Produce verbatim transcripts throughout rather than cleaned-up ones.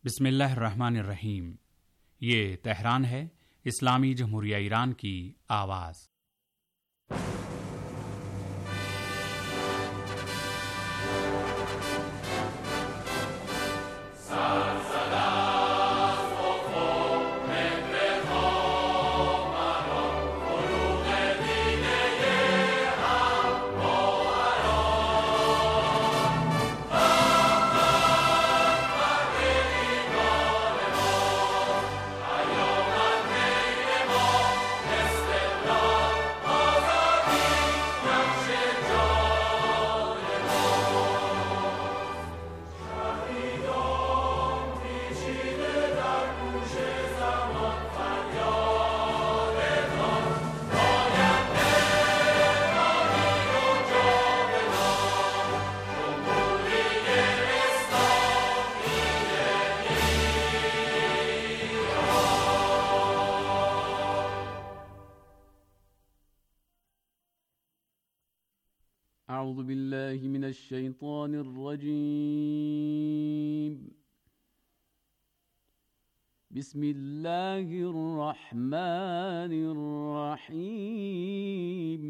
बिस्मिल्लाहिर्रहमानिर्रहीम। ये तेहरान है, इस्लामी जमहूरिया ईरान की आवाज़। أعوذ بالله من الشيطان الرجيم. بسم الله الرحمن الرحيم.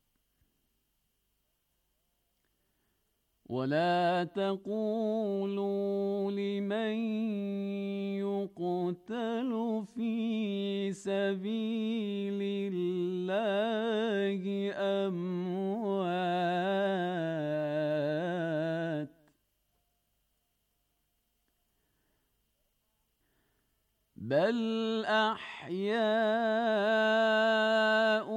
ولا تقولوا لمن يقتل في سبيل الله أموات بل أحياء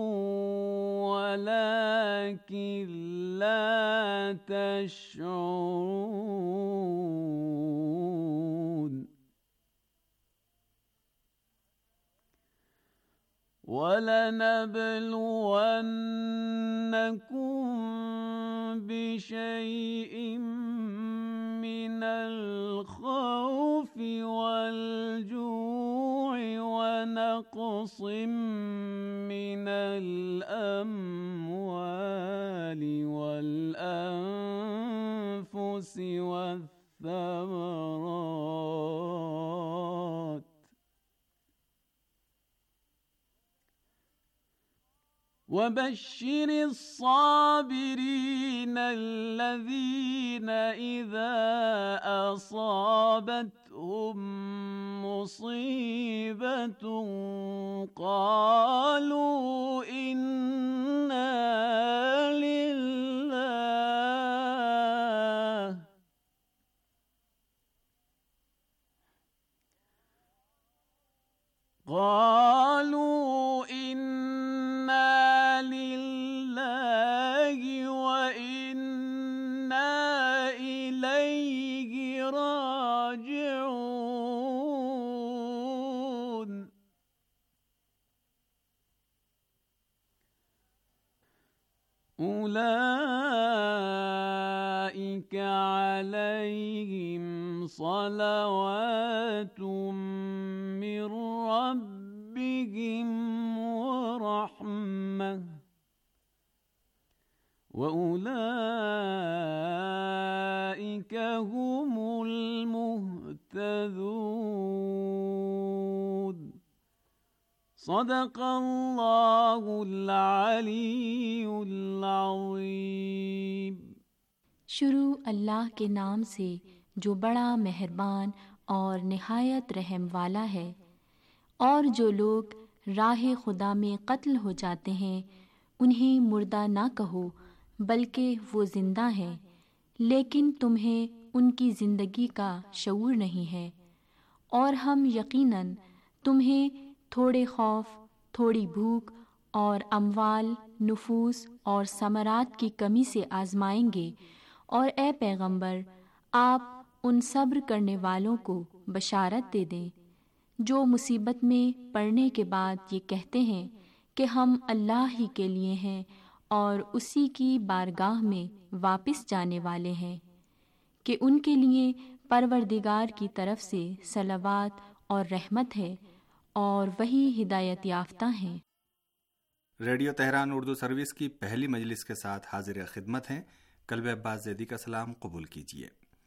ولكن لا تشعرون. ولنبلونكم بشيء من الخوف والجوع ونقص من الأموال والأنفس والثمرات وبشر الصابرين الذين إذا أصابتهم مصيبة قالوا إنا لله قالوا إنا لله وإنا إليه راجعون. أولئك عليهم صلوات من ربهم ورحمة وأولئك هم المهتدون. صدق الله العلی العظیم। शुरू अल्लाह के नाम से जो बड़ा मेहरबान और निहायत रहम वाला है। और जो लोग राह खुदा में कत्ल हो जाते हैं उन्हें मुर्दा ना कहो बल्कि वो जिंदा हैं, लेकिन तुम्हें उनकी ज़िंदगी का शऊर नहीं है। और हम यकीनन तुम्हें थोड़े खौफ, थोड़ी भूख और अमवाल, नुफूस और समरात की कमी से आजमाएंगे। और ए पैगंबर, आप उन सब्र करने वालों को बशारत दे दें जो मुसीबत में पड़ने के बाद ये कहते हैं कि हम अल्लाह ही के लिए हैं और उसी की बारगाह में वापस जाने वाले हैं, कि उनके लिए परवरदिगार की तरफ से सलावत और रहमत है और वही हिदायत याफ्ता हैं। रेडियो तेहरान उर्दू सर्विस की पहली मजलिस के साथ हाजिर खिदमत हैं। कल्ब अब्बास ज़ैदी का सलाम कबूल कीजिए।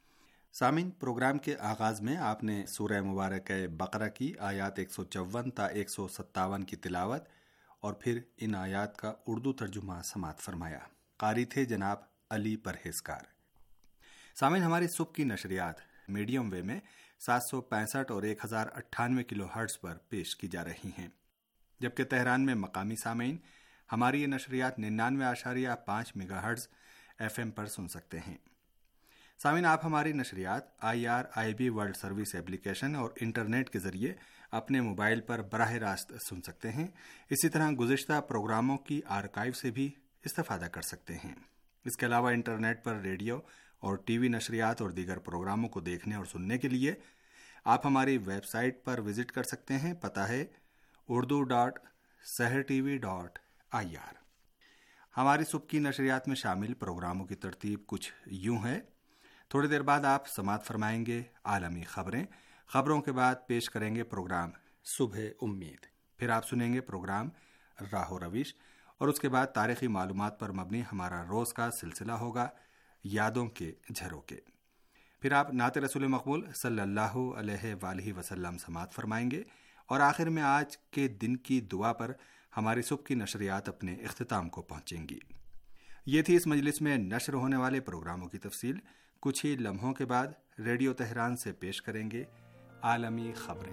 سامعین، پروگرام کے آغاز میں آپ نے سورہ مبارکہ بقرہ کی آیات ایک سو چون تا ایک سو ستاون کی تلاوت اور پھر ان آیات کا اردو ترجمہ سماعت فرمایا۔ قاری تھے جناب علی پرہیزگار۔ سامعین، ہماری صبح کی نشریات میڈیم وے میں سات سو پینسٹھ اور ایک ہزار اٹھانوے کلو ہرٹز پر پیش کی جا رہی ہیں، جبکہ تہران میں مقامی سامعین ہماری یہ نشریات ننانوے اشاریہ پانچ میگا ہرٹز ایف ایم پر سن سکتے ہیں۔ سامعین، آپ ہماری نشریات I R I B world service application اور انٹرنیٹ کے ذریعے اپنے موبائل پر براہ راست سن سکتے ہیں۔ اسی طرح گزشتہ پروگراموں کی آرکائیو سے بھی استفادہ کر سکتے ہیں۔ اس کے علاوہ انٹرنیٹ پر ریڈیو اور ٹی وی نشریات اور دیگر پروگراموں کو دیکھنے اور سننے کے لیے آپ ہماری ویب سائٹ پر وزٹ کر سکتے ہیں۔ پتہ ہے Urdu dot Sahar T V dot I R. ہماری صبح کی نشریات میں شامل پروگراموں کی ترتیب کچھ یوں ہے۔ تھوڑی دیر بعد آپ سماعت فرمائیں گے عالمی خبریں۔ خبروں کے بعد پیش کریں گے پروگرام صبح امید۔ پھر آپ سنیں گے پروگرام راہ و روش، اور اس کے بعد تاریخی معلومات پر مبنی ہمارا روز کا سلسلہ ہوگا یادوں کے جھروکے۔ پھر آپ نعت رسول مقبول صلی اللہ علیہ وآلہ وسلم سماعت فرمائیں گے، اور آخر میں آج کے دن کی دعا پر ہماری صبح کی نشریات اپنے اختتام کو پہنچیں گی۔ یہ تھی اس مجلس میں نشر ہونے والے پروگراموں کی تفصیل۔ کچھ ہی لمحوں کے بعد ریڈیو تہران سے پیش کریں گے عالمی خبریں۔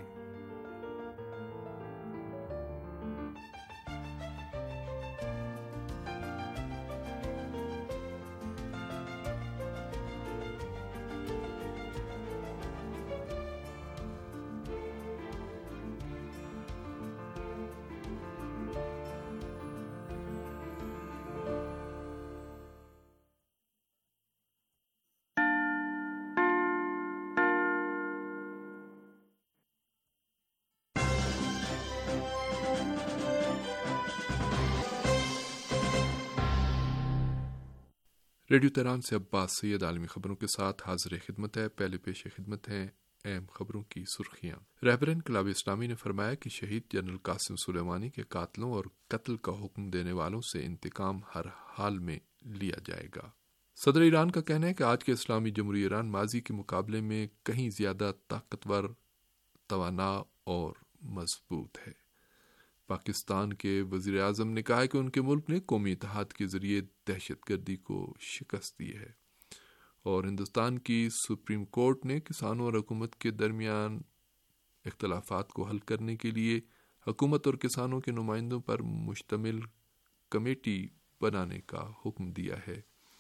ریڈیو تہران سے عباس سید عالمی خبروں کے ساتھ حاضر خدمت ہے۔ پہلے پیش خدمت ہیں اہم خبروں کی سرخیاں۔ رہبر انقلاب اسلامی نے فرمایا کہ شہید جنرل قاسم سلیمانی کے قاتلوں اور قتل کا حکم دینے والوں سے انتقام ہر حال میں لیا جائے گا۔ صدر ایران کا کہنا ہے کہ آج کے اسلامی جمہوریہ ایران ماضی کے مقابلے میں کہیں زیادہ طاقتور، توانا اور مضبوط ہے۔ پاکستان کے وزیر اعظم نے کہا کہ ان کے ملک نے قومی اتحاد کے ذریعے دہشت گردی کو شکست دی ہے، اور ہندوستان کی سپریم کورٹ نے کسانوں اور حکومت کے درمیان اختلافات کو حل کرنے کے لیے حکومت اور کسانوں کے نمائندوں پر مشتمل کمیٹی بنانے کا حکم دیا ہے۔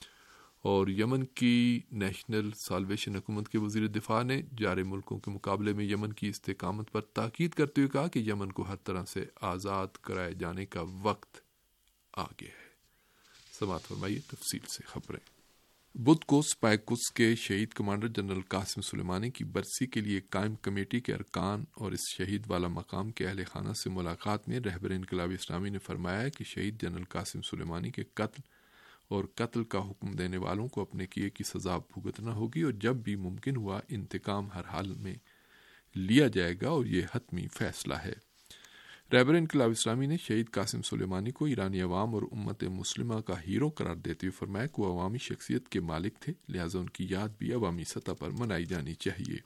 اور یمن کی نیشنل سالویشن حکومت کے وزیر دفاع نے جار ملکوں کے مقابلے میں یمن کی استحکامت پر تاکید کرتے ہوئے کہا کہ یمن کو ہر طرح سے آزاد کرائے جانے کا وقت آ گیا ہے۔ سماعت فرمائیے تفصیل سے خبریں۔ بدھ کو سپائکس کے شہید کمانڈر جنرل قاسم سلیمانی کی برسی کے لیے قائم کمیٹی کے ارکان اور اس شہید والا مقام کے اہل خانہ سے ملاقات میں رہبر انقلاب اسلامی نے فرمایا کہ شہید جنرل قاسم سلیمانی کے قتل اور قتل کا حکم دینے والوں کو اپنے کیے کی سزا بھگتنا ہوگی، اور جب بھی ممکن ہوا انتقام ہر حال میں لیا جائے گا، اور یہ حتمی فیصلہ ہے۔ رہبر انقلاب اسلامی نے شہید قاسم سلیمانی کو ایرانی عوام اور امت مسلمہ کا ہیرو قرار دیتے ہوئے فرمایا کہ وہ عوامی شخصیت کے مالک تھے، لہٰذا ان کی یاد بھی عوامی سطح پر منائی جانی چاہیے۔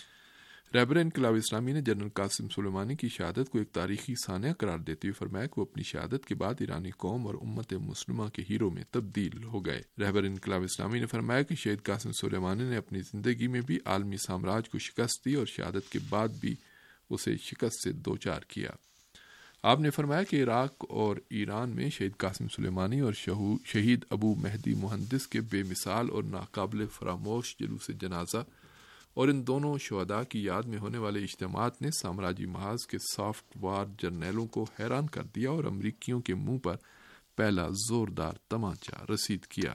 رہبر انقلاب اسلامی نے جنرل قاسم سلیمانی کی شہادت کو ایک تاریخی سانحہ قرار دیتے ہوئے فرمایا کہ وہ اپنی شہادت کے بعد ایرانی قوم اور امت مسلمہ کے ہیرو میں تبدیل ہو گئے۔ رہبر انقلاب اسلامی نے فرمایا کہ شہید قاسم سلیمانی نے اپنی زندگی میں بھی عالمی سامراج کو شکست دی اور شہادت کے بعد بھی اسے شکست سے دوچار کیا۔ آپ نے فرمایا کہ عراق اور ایران میں شہید قاسم سلیمانی اور شہید ابو مہدی مہندس کے بے مثال اور ناقابل فراموش جلوس جنازہ اور ان دونوں شہداء کی یاد میں ہونے والے اجتماعات نے سامراجی محاذ کے سافٹ وار جرنیلوں کو حیران کر دیا اور امریکیوں کے منہ پر پہلا زوردار تمانچہ رسید کیا۔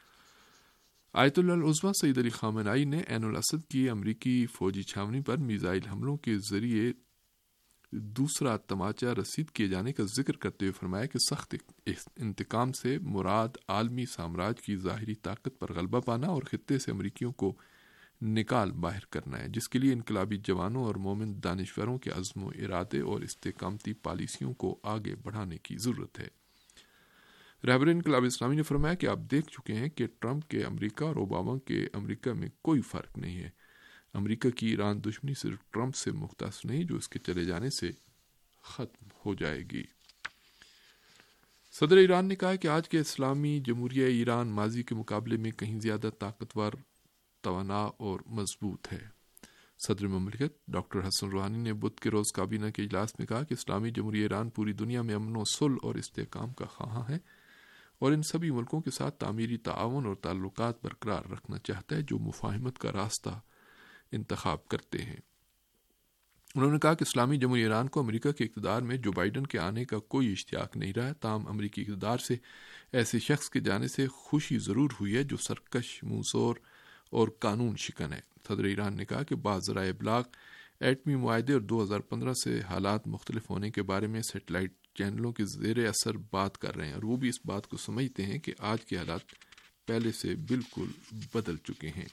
آیت اللہ العظمیٰ سید علی خامنہئی نے عین الاسد کی امریکی فوجی چھاونی پر میزائل حملوں کے ذریعے دوسرا تمانچہ رسید کیے جانے کا ذکر کرتے ہوئے فرمایا کہ سخت انتقام سے مراد عالمی سامراج کی ظاہری طاقت پر غلبہ پانا اور خطے سے امریکیوں کو نکال باہر کرنا ہے، جس کے لیے انقلابی جوانوں اور مومن دانشوروں کے عزم و ارادے اور استحکامتی پالیسیوں کو آگے بڑھانے کی ضرورت ہے۔ رہبر انقلاب اسلامی نے فرمایا کہ آپ دیکھ چکے ہیں کہ ٹرمپ کے امریکہ اور اوباما کے امریکہ میں کوئی فرق نہیں ہے. امریکہ کی ایران دشمنی صرف ٹرمپ سے مختص نہیں جو اس کے چلے جانے سے ختم ہو جائے گی. صدر ایران نے کہا کہ آج کے اسلامی جمہوریہ ایران ماضی کے مقابلے میں کہیں زیادہ طاقتور، توانا اور مضبوط ہے. صدر مملکت ڈاکٹر حسن روحانی نے بدھ کے روز کابینہ کے اجلاس میں کہا کہ اسلامی جمہوریہ ایران پوری دنیا میں امن و صلح اور استحکام کا خواہاں ہے اور ان سبھی ملکوں کے ساتھ تعمیری تعاون اور تعلقات برقرار رکھنا چاہتا ہے جو مفاہمت کا راستہ انتخاب کرتے ہیں. انہوں نے کہا کہ اسلامی جمہوریہ ایران کو امریکہ کے اقتدار میں جو بائیڈن کے آنے کا کوئی اشتیاق نہیں رہا، تاہم امریکی اقتدار سے ایسے شخص کے جانے سے خوشی ضرور ہوئی ہے جو سرکش، منصور اور قانون شکن ہے. صدر ایران نے کہا کہ بعض ذرائع ابلاغ ایٹمی معاہدے اور دو ہزار پندرہ سے حالات مختلف ہونے کے بارے میں سیٹلائٹ چینلوں کے زیر اثر بات کر رہے ہیں اور وہ بھی اس بات کو سمجھتے ہیں کہ آج کے حالات پہلے سے بالکل بدل چکے ہیں.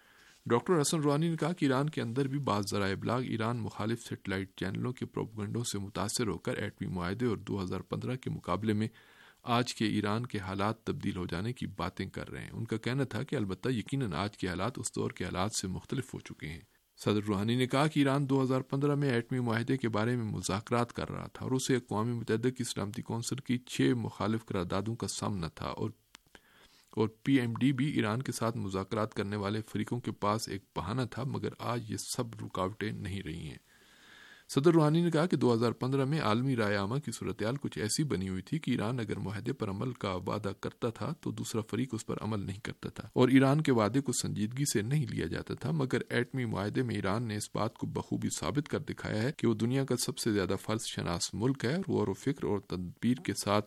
ڈاکٹر حسن روحانی نے کہا کہ ایران کے اندر بھی بعض ذرائع ابلاغ ایران مخالف سیٹلائٹ چینلوں کے پروپیگنڈوں سے متاثر ہو کر ایٹمی معاہدے اور دو ہزار پندرہ کے مقابلے میں آج کے ایران کے حالات تبدیل ہو جانے کی باتیں کر رہے ہیں. ان کا کہنا تھا کہ البتہ یقیناً آج کے حالات اس دور کے حالات سے مختلف ہو چکے ہیں. صدر روحانی نے کہا کہ ایران دو ہزار پندرہ میں ایٹمی معاہدے کے بارے میں مذاکرات کر رہا تھا اور اسے اقوام متحدہ کی سلامتی کونسل کی چھ مخالف قراردادوں کا سامنا تھا اور اور پی ایم ڈی بھی ایران کے ساتھ مذاکرات کرنے والے فریقوں کے پاس ایک بہانہ تھا، مگر آج یہ سب رکاوٹیں نہیں رہی ہیں. صدر روحانی نے کہا کہ دو ہزار پندرہ میں عالمی رائے عامہ کی صورتحال کچھ ایسی بنی ہوئی تھی کہ ایران اگر معاہدے پر عمل کا وعدہ کرتا تھا تو دوسرا فریق اس پر عمل نہیں کرتا تھا اور ایران کے وعدے کو سنجیدگی سے نہیں لیا جاتا تھا. مگر ایٹمی معاہدے میں ایران نے اس بات کو بخوبی ثابت کر دکھایا ہے کہ وہ دنیا کا سب سے زیادہ فرض شناس ملک ہے اور غور و فکر اور تدبیر کے ساتھ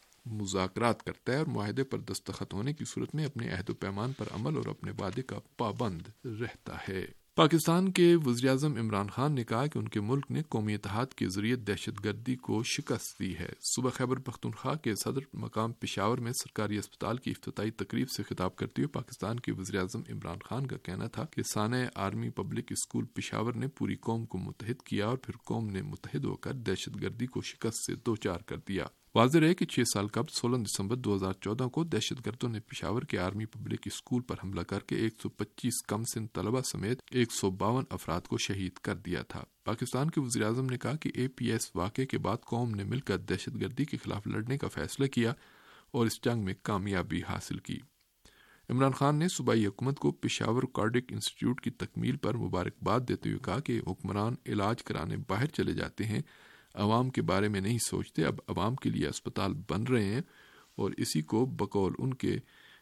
مذاکرات کرتا ہے اور معاہدے پر دستخط ہونے کی صورت میں اپنے عہد و پیمان پر عمل اور اپنے وعدے کا پابند رہتا ہے. پاکستان کے وزیراعظم عمران خان نے کہا کہ ان کے ملک نے قومی اتحاد کے ذریعے دہشت گردی کو شکست دی ہے. صبح خیبر پختونخوا کے صدر مقام پشاور میں سرکاری اسپتال کی افتتاحی تقریب سے خطاب کرتے ہوئے پاکستان کے وزیراعظم عمران خان کا کہنا تھا کہ سانحہ آرمی پبلک اسکول پشاور نے پوری قوم کو متحد کیا اور پھر قوم نے متحد ہو کر دہشت گردی کو شکست سے دوچار کر دیا. واضح رہے کہ چھ سال قبل سولہ دسمبر دو ہزار چودہ کو دہشت گردوں نے پشاور کے آرمی پبلک اسکول پر حملہ کر کے ایک سو پچیس کم سن طلبہ سمیت ایک سو باون افراد کو شہید کر دیا تھا. پاکستان کے وزیراعظم نے کہا کہ اے پی ایس واقعے کے بعد قوم نے مل کر دہشت گردی کے خلاف لڑنے کا فیصلہ کیا اور اس جنگ میں کامیابی حاصل کی. عمران خان نے صوبائی حکومت کو پشاور کارڈک انسٹیٹیوٹ کی تکمیل پر مبارکباد دیتے ہوئے کہا کہ حکمران علاج کرانے باہر چلے جاتے ہیں، عوام کے بارے میں نہیں سوچتے. اب عوام کے لیے اسپتال بن رہے ہیں اور اسی کو بقول ان کے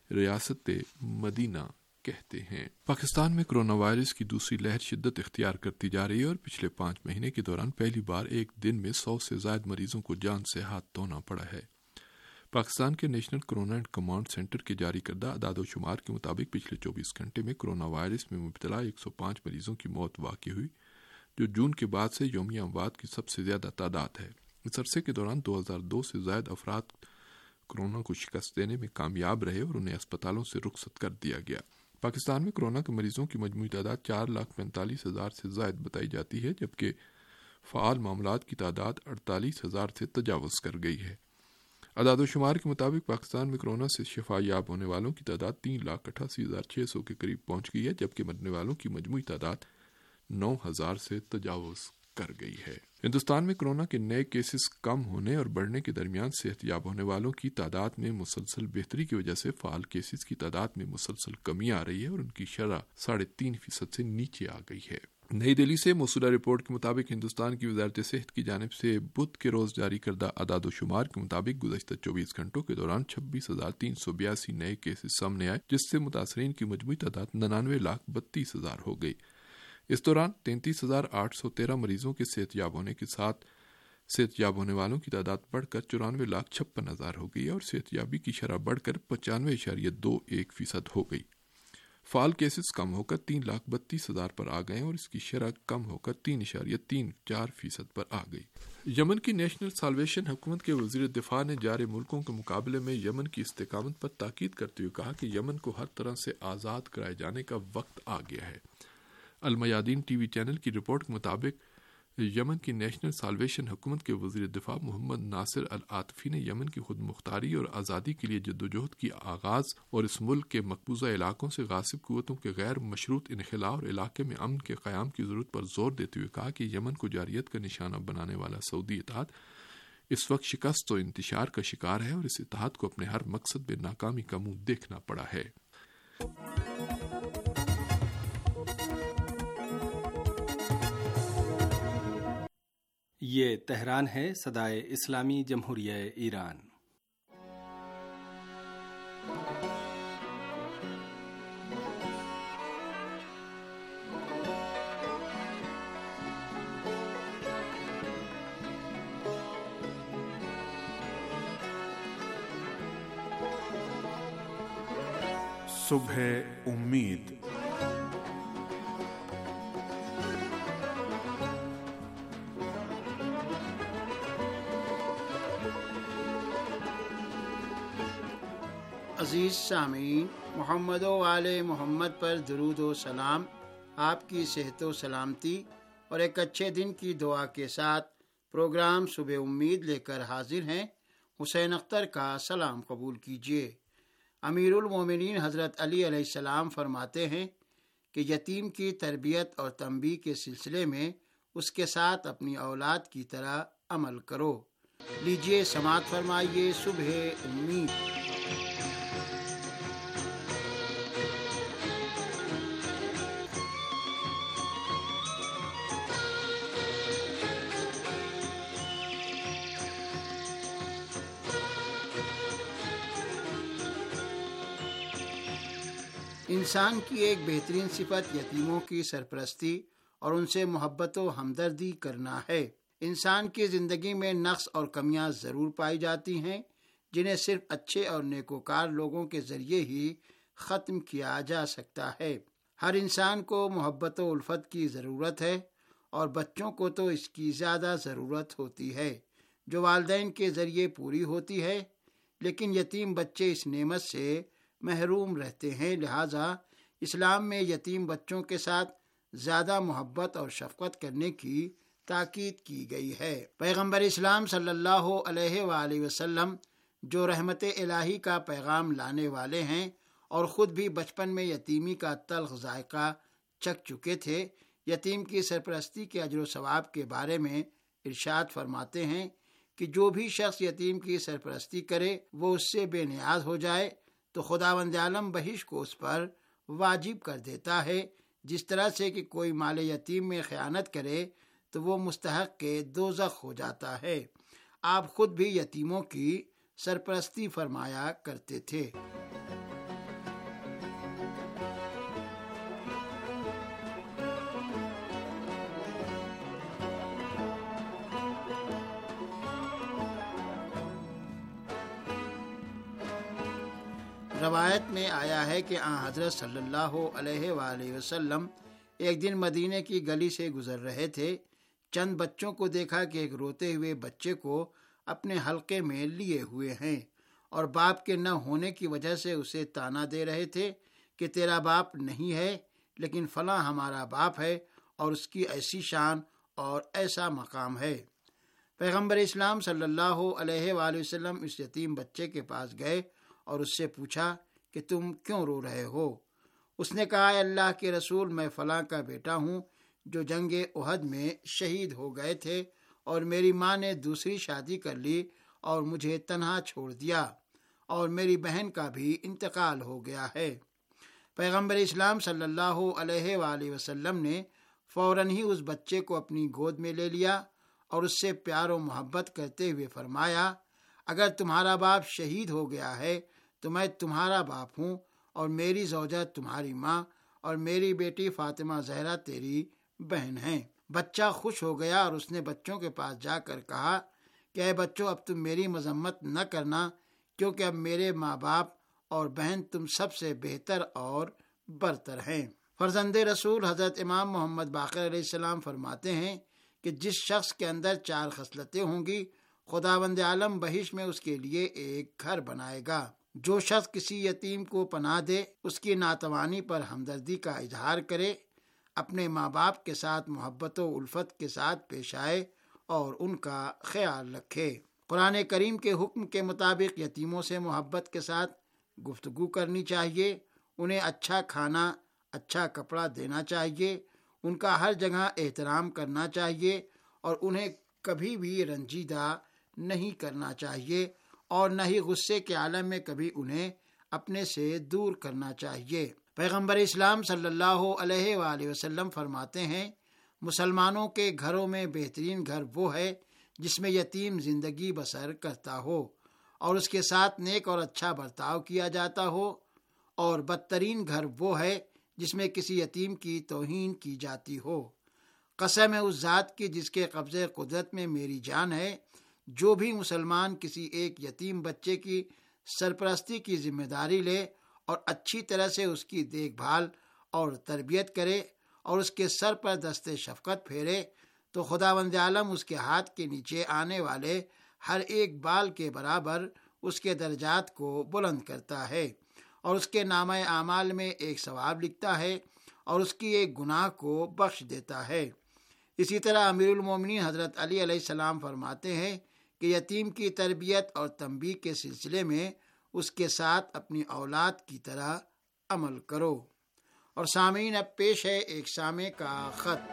ریاست مدینہ کہتے ہیں. پاکستان میں کرونا وائرس کی دوسری لہر شدت اختیار کرتی جا رہی ہے اور پچھلے پانچ مہینے کے دوران پہلی بار ایک دن میں سو سے زائد مریضوں کو جان سے ہاتھ دھونا پڑا ہے. پاکستان کے national corona and command centre کے جاری کردہ اعداد و شمار کے مطابق پچھلے چوبیس گھنٹے میں کرونا وائرس میں مبتلا ایک سو پانچ مریضوں کی موت واقع ہوئی، جو جون کے بعد سے یومیہ اموات کی سب سے زیادہ تعداد ہے. اس عرصے کے دوران دو ہزار دو سے زائد افراد کرونا کو شکست دینے میں کامیاب رہے اور انہیں اسپتالوں سے رخصت کر دیا گیا. پاکستان میں کرونا کے مریضوں کی مجموعی تعداد چار لاکھ پینتالیس ہزار سے زائد بتائی جاتی ہے، جبکہ فعال معاملات کی تعداد اڑتالیس ہزار سے تجاوز کر گئی ہے. اعداد و شمار کے مطابق پاکستان میں کرونا سے شفا یاب ہونے والوں کی تعداد تین لاکھ اٹھاسی ہزار چھ سو کے قریب پہنچ گئی ہے، جبکہ مرنے والوں کی مجموعی تعداد نو ہزار سے تجاوز کر گئی ہے. ہندوستان میں کرونا کے نئے کیسز کم ہونے اور بڑھنے کے درمیان صحت یاب ہونے والوں کی تعداد میں مسلسل بہتری کی وجہ سے فعال کیسز کی تعداد میں مسلسل کمی آ رہی ہے اور ان کی شرح ساڑھے تین فیصد سے نیچے آ گئی ہے. نئی دہلی سے موصولہ رپورٹ کے مطابق ہندوستان کی وزارت صحت کی جانب سے بدھ کے روز جاری کردہ اعداد و شمار کے مطابق گزشتہ چوبیس گھنٹوں کے دوران چھبیس ہزار تین سو بیاسی نئے کیسز سامنے آئے، جس سے متاثرین کی مجموعی تعداد ننانوے لاکھ بتیس ہزار ہو گئی. اس دوران تینتیس ہزار آٹھ سو تیرہ مریضوں کے صحت یاب ہونے کے ساتھ صحت یاب ہونے والوں کی تعداد بڑھ کر چورانوے لاکھ چھپن ہزار ہو گئی اور صحت یابی کی شرح بڑھ کر پچانوے اشاریہ دو ایک فیصد ہو گئی. فعال کیسز کم ہو کر تین لاکھ بتیس ہزار پر آ گئے اور اس کی شرح کم ہو کر تین اشاریہ تین چار فیصد پر آ گئی. یمن کی نیشنل سالویشن حکومت کے وزیر دفاع نے جار ملکوں کے مقابلے میں یمن کی استقامت پر تاکید کرتے ہوئے کہا کہ یمن کو ہر طرح سے آزاد کرائے جانے کا وقت آ گیا ہے. المیادین ٹی وی چینل کی رپورٹ کے مطابق یمن کی نیشنل سالویشن حکومت کے وزیر دفاع محمد ناصر العاطفی نے یمن کی خود مختاری اور آزادی کے لیے جدوجہد کی آغاز اور اس ملک کے مقبوضہ علاقوں سے غاصب قوتوں کے غیر مشروط انخلا اور علاقے میں امن کے قیام کی ضرورت پر زور دیتے ہوئے کہا کہ یمن کو جارحیت کا نشانہ بنانے والا سعودی اتحاد اس وقت شکست و انتشار کا شکار ہے اور اس اتحاد کو اپنے ہر مقصد میں ناکامی کا منہ دیکھنا پڑا ہے۔ یہ تہران ہے، صدائے اسلامی جمہوریہ ایران۔ صبح امید۔ عزیز سامعین، محمد و آل محمد پر درود و سلام، آپ کی صحت و سلامتی اور ایک اچھے دن کی دعا کے ساتھ پروگرام صبح امید لے کر حاضر ہیں۔ حسین اختر کا سلام قبول کیجیے۔ امیر المومنین حضرت علی علیہ السلام فرماتے ہیں کہ یتیم کی تربیت اور تنبیہ کے سلسلے میں اس کے ساتھ اپنی اولاد کی طرح عمل کرو۔ لیجیے سماعت فرمائیے صبح امید۔ انسان کی ایک بہترین صفت یتیموں کی سرپرستی اور ان سے محبت و ہمدردی کرنا ہے۔ انسان کی زندگی میں نقص اور کمیاں ضرور پائی جاتی ہیں، جنہیں صرف اچھے اور نیکوکار لوگوں کے ذریعے ہی ختم کیا جا سکتا ہے۔ ہر انسان کو محبت و الفت کی ضرورت ہے، اور بچوں کو تو اس کی زیادہ ضرورت ہوتی ہے، جو والدین کے ذریعے پوری ہوتی ہے، لیکن یتیم بچے اس نعمت سے محروم رہتے ہیں۔ لہٰذا اسلام میں یتیم بچوں کے ساتھ زیادہ محبت اور شفقت کرنے کی تاکید کی گئی ہے۔ پیغمبر اسلام صلی اللہ علیہ وآلہ وسلم جو رحمت الہی کا پیغام لانے والے ہیں اور خود بھی بچپن میں یتیمی کا تلخ ذائقہ چکھ چکے تھے، یتیم کی سرپرستی کے اجر و ثواب کے بارے میں ارشاد فرماتے ہیں کہ جو بھی شخص یتیم کی سرپرستی کرے وہ اس سے بے نیاز ہو جائے تو خداوند عالم بہشت کو اس پر واجب کر دیتا ہے، جس طرح سے کہ کوئی مال یتیم میں خیانت کرے تو وہ مستحق کے دوزخ ہو جاتا ہے۔ آپ خود بھی یتیموں کی سرپرستی فرمایا کرتے تھے۔ روایت میں آیا ہے کہ آن حضرت صلی اللہ علیہ وآلہ وسلم ایک دن مدینے کی گلی سے گزر رہے تھے۔ چند بچوں کو دیکھا کہ ایک روتے ہوئے بچے کو اپنے حلقے میں لیے ہوئے ہیں اور باپ کے نہ ہونے کی وجہ سے اسے تانا دے رہے تھے کہ تیرا باپ نہیں ہے، لیکن فلاں ہمارا باپ ہے اور اس کی ایسی شان اور ایسا مقام ہے۔ پیغمبر اسلام صلی اللہ علیہ وآلہ وسلم اس یتیم بچے کے پاس گئے اور اس سے پوچھا کہ تم کیوں رو رہے ہو؟ اس نے کہا، اے اللہ کے رسول، میں فلاں کا بیٹا ہوں جو جنگ احد میں شہید ہو گئے تھے، اور میری ماں نے دوسری شادی کر لی اور مجھے تنہا چھوڑ دیا، اور میری بہن کا بھی انتقال ہو گیا ہے۔ پیغمبر اسلام صلی اللہ علیہ وآلہ وسلم نے فوراً ہی اس بچے کو اپنی گود میں لے لیا اور اس سے پیار و محبت کرتے ہوئے فرمایا، اگر تمہارا باپ شہید ہو گیا ہے تو میں تمہارا باپ ہوں، اور میری زوجہ تمہاری ماں، اور میری بیٹی فاطمہ زہرا تیری بہن ہیں۔ بچہ خوش ہو گیا اور اس نے بچوں کے پاس جا کر کہا کہ اے بچوں، اب تم میری مذمت نہ کرنا، کیونکہ اب میرے ماں باپ اور بہن تم سب سے بہتر اور برتر ہیں۔ فرزند رسول حضرت امام محمد باقر علیہ السلام فرماتے ہیں کہ جس شخص کے اندر چار خصلتیں ہوں گی، خداوند عالم بہشت میں اس کے لیے ایک گھر بنائے گا۔ جو شخص کسی یتیم کو پناہ دے، اس کی ناتوانی پر ہمدردی کا اظہار کرے، اپنے ماں باپ کے ساتھ محبت و الفت کے ساتھ پیش آئے اور ان کا خیال رکھے۔ قرآن کریم کے حکم کے مطابق یتیموں سے محبت کے ساتھ گفتگو کرنی چاہیے، انہیں اچھا کھانا، اچھا کپڑا دینا چاہیے، ان کا ہر جگہ احترام کرنا چاہیے اور انہیں کبھی بھی رنجیدہ نہیں کرنا چاہیے اور نہ ہی غصے کے عالم میں کبھی انہیں اپنے سے دور کرنا چاہیے۔ پیغمبر اسلام صلی اللہ علیہ وآلہ وسلم فرماتے ہیں، مسلمانوں کے گھروں میں بہترین گھر وہ ہے جس میں یتیم زندگی بسر کرتا ہو اور اس کے ساتھ نیک اور اچھا برتاؤ کیا جاتا ہو، اور بدترین گھر وہ ہے جس میں کسی یتیم کی توہین کی جاتی ہو۔ قسم ہے اس ذات کی جس کے قبضے قدرت میں میری جان ہے، جو بھی مسلمان کسی ایک یتیم بچے کی سرپرستی کی ذمہ داری لے اور اچھی طرح سے اس کی دیکھ بھال اور تربیت کرے اور اس کے سر پر دست شفقت پھیرے، تو خداوند عالم اس کے ہاتھ کے نیچے آنے والے ہر ایک بال کے برابر اس کے درجات کو بلند کرتا ہے اور اس کے نامہ اعمال میں ایک ثواب لکھتا ہے اور اس کی ایک گناہ کو بخش دیتا ہے۔ اسی طرح امیر المومنین حضرت علی علیہ السلام فرماتے ہیں کہ یتیم کی تربیت اور تنبیہ کے سلسلے میں اس کے ساتھ اپنی اولاد کی طرح عمل کرو۔ اور سامعین، اب پیش ہے ایک سامع کا خط۔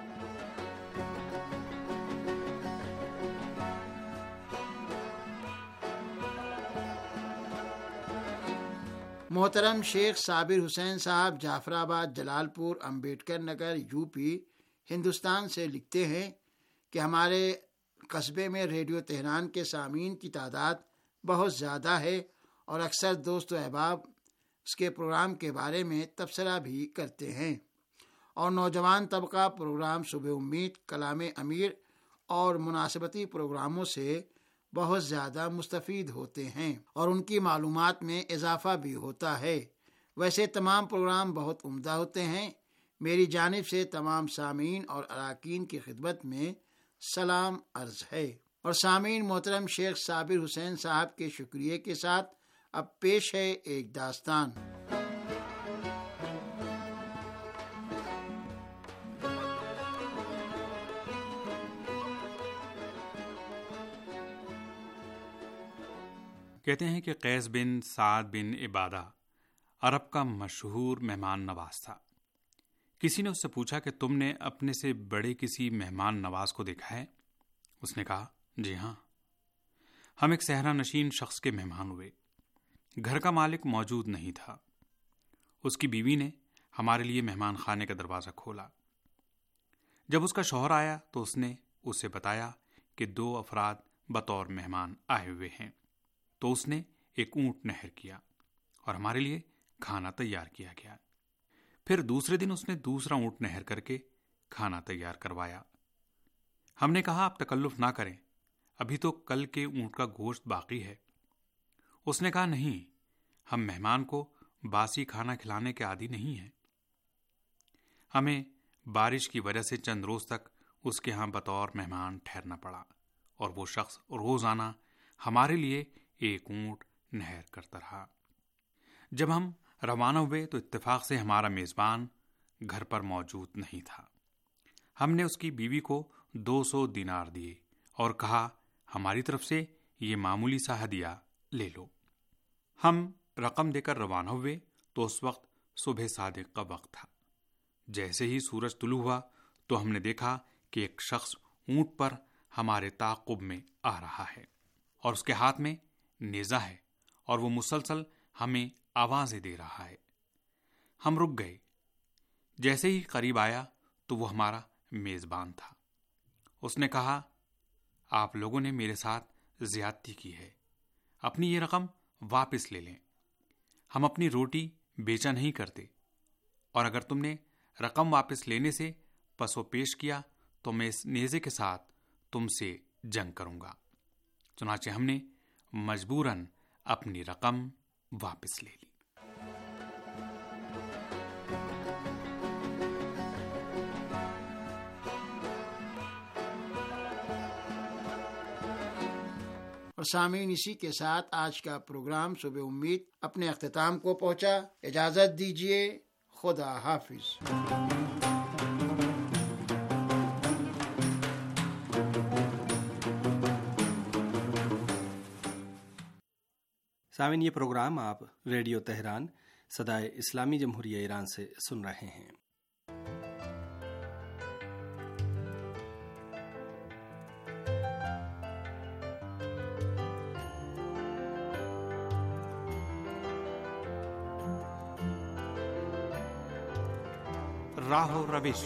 محترم شیخ صابر حسین صاحب جعفر آباد، Jalalpur, Ambedkar Nagar, U P, Hindustan سے لکھتے ہیں کہ ہمارے قصبے میں ریڈیو تہران کے سامعین کی تعداد بہت زیادہ ہے اور اکثر دوست و احباب اس کے پروگرام کے بارے میں تبصرہ بھی کرتے ہیں، اور نوجوان طبقہ پروگرام صبح امید، کلام امیر اور مناسبتی پروگراموں سے بہت زیادہ مستفید ہوتے ہیں اور ان کی معلومات میں اضافہ بھی ہوتا ہے۔ ویسے تمام پروگرام بہت عمدہ ہوتے ہیں۔ میری جانب سے تمام سامعین اور اراکین کی خدمت میں سلام عرض ہے۔ اور سامعین، محترم شیخ صابر حسین صاحب کے شکریہ کے ساتھ اب پیش ہے ایک داستان۔ کہتے ہیں کہ قیس بن سعد بن عبادہ عرب کا مشہور مہمان نواز تھا۔ کسی نے اس سے پوچھا کہ تم نے اپنے سے بڑے کسی مہمان نواز کو دیکھا ہے؟ اس نے کہا، جی ہاں، ہم ایک صحرا نشین شخص کے مہمان ہوئے۔ گھر کا مالک موجود نہیں تھا۔ اس کی بیوی نے ہمارے لیے مہمان خانے کا دروازہ کھولا۔ جب اس کا شوہر آیا تو اس نے اسے بتایا کہ دو افراد بطور مہمان آئے ہوئے ہیں، تو اس نے ایک اونٹ نہر کیا اور ہمارے لیے کھانا تیار کیا گیا۔ پھر دوسرے دن اس نے دوسرا اونٹ نہر کر کے کھانا تیار کروایا۔ ہم نے کہا، آپ تکلف نہ کریں، ابھی تو کل کے اونٹ کا گوشت باقی ہے۔ اس نے کہا، نہیں، ہم مہمان کو باسی کھانا کھلانے کے عادی نہیں ہیں۔ ہمیں بارش کی وجہ سے چند روز تک اس کے ہاں بطور مہمان ٹھہرنا پڑا اور وہ شخص روزانہ ہمارے لیے ایک اونٹ نہر کرتا رہا۔ جب ہم روانہ ہوئے تو اتفاق سے ہمارا میزبان گھر پر موجود نہیں تھا۔ ہم نے اس کی بیوی کو دو سو دینار دیے اور کہا، ہماری طرف سے یہ معمولی سا ہدیہ لے لو۔ ہم رقم دے کر روانہ ہوئے تو اس وقت صبح صادق کا وقت تھا۔ جیسے ہی سورج طلوع ہوا تو ہم نے دیکھا کہ ایک شخص اونٹ پر ہمارے تعاقب میں آ رہا ہے اور اس کے ہاتھ میں نیزہ ہے اور وہ مسلسل ہمیں آوازیں دے رہا ہے۔ ہم رک گئے۔ جیسے ہی قریب آیا تو وہ ہمارا میزبان تھا۔ اس نے کہا، آپ لوگوں نے میرے ساتھ زیادتی کی ہے، اپنی یہ رقم واپس لے لیں۔ ہم اپنی روٹی بیچا نہیں کرتے، اور اگر تم نے رقم واپس لینے سے پس و پیش کیا تو میں اس نیزے کے ساتھ تم سے جنگ کروں گا۔ چنانچہ ہم نے مجبوراً اپنی رقم واپس لے لی۔ اور سامعین، اسی کے ساتھ آج کا پروگرام صبح امید اپنے اختتام کو پہنچا۔ اجازت دیجیے، خدا حافظ۔ سامعین، یہ پروگرام آپ ریڈیو تہران صدائے اسلامی جمہوریہ ایران سے سن رہے ہیں۔ راہ و روش۔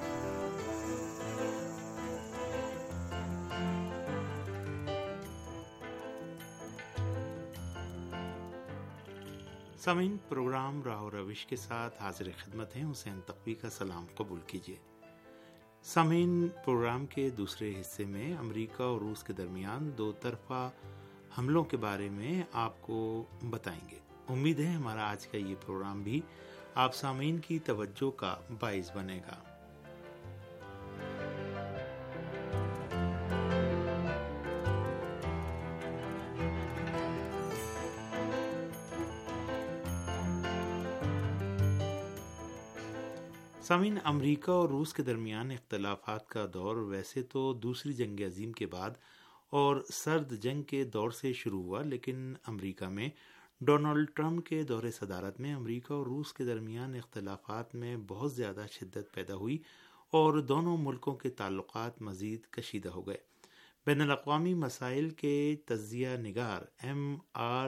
سامعین، پروگرام راہ و روش کے ساتھ حاضر خدمت ہیں حسین تقوی کا سلام قبول کیجیے۔ سامعین، پروگرام کے دوسرے حصے میں امریکہ اور روس کے درمیان دو طرفہ حملوں کے بارے میں آپ کو بتائیں گے۔ امید ہے ہمارا آج کا یہ پروگرام بھی آپ سامعین کی توجہ کا باعث بنے گا۔ سامعین، امریکہ اور روس کے درمیان اختلافات کا دور ویسے تو دوسری جنگ عظیم کے بعد اور سرد جنگ کے دور سے شروع ہوا، لیکن امریکہ میں ڈونلڈ ٹرمپ کے دور صدارت میں امریکہ اور روس کے درمیان اختلافات میں بہت زیادہ شدت پیدا ہوئی اور دونوں ملکوں کے تعلقات مزید کشیدہ ہو گئے۔ بین الاقوامی مسائل کے تجزیہ نگار ایم آر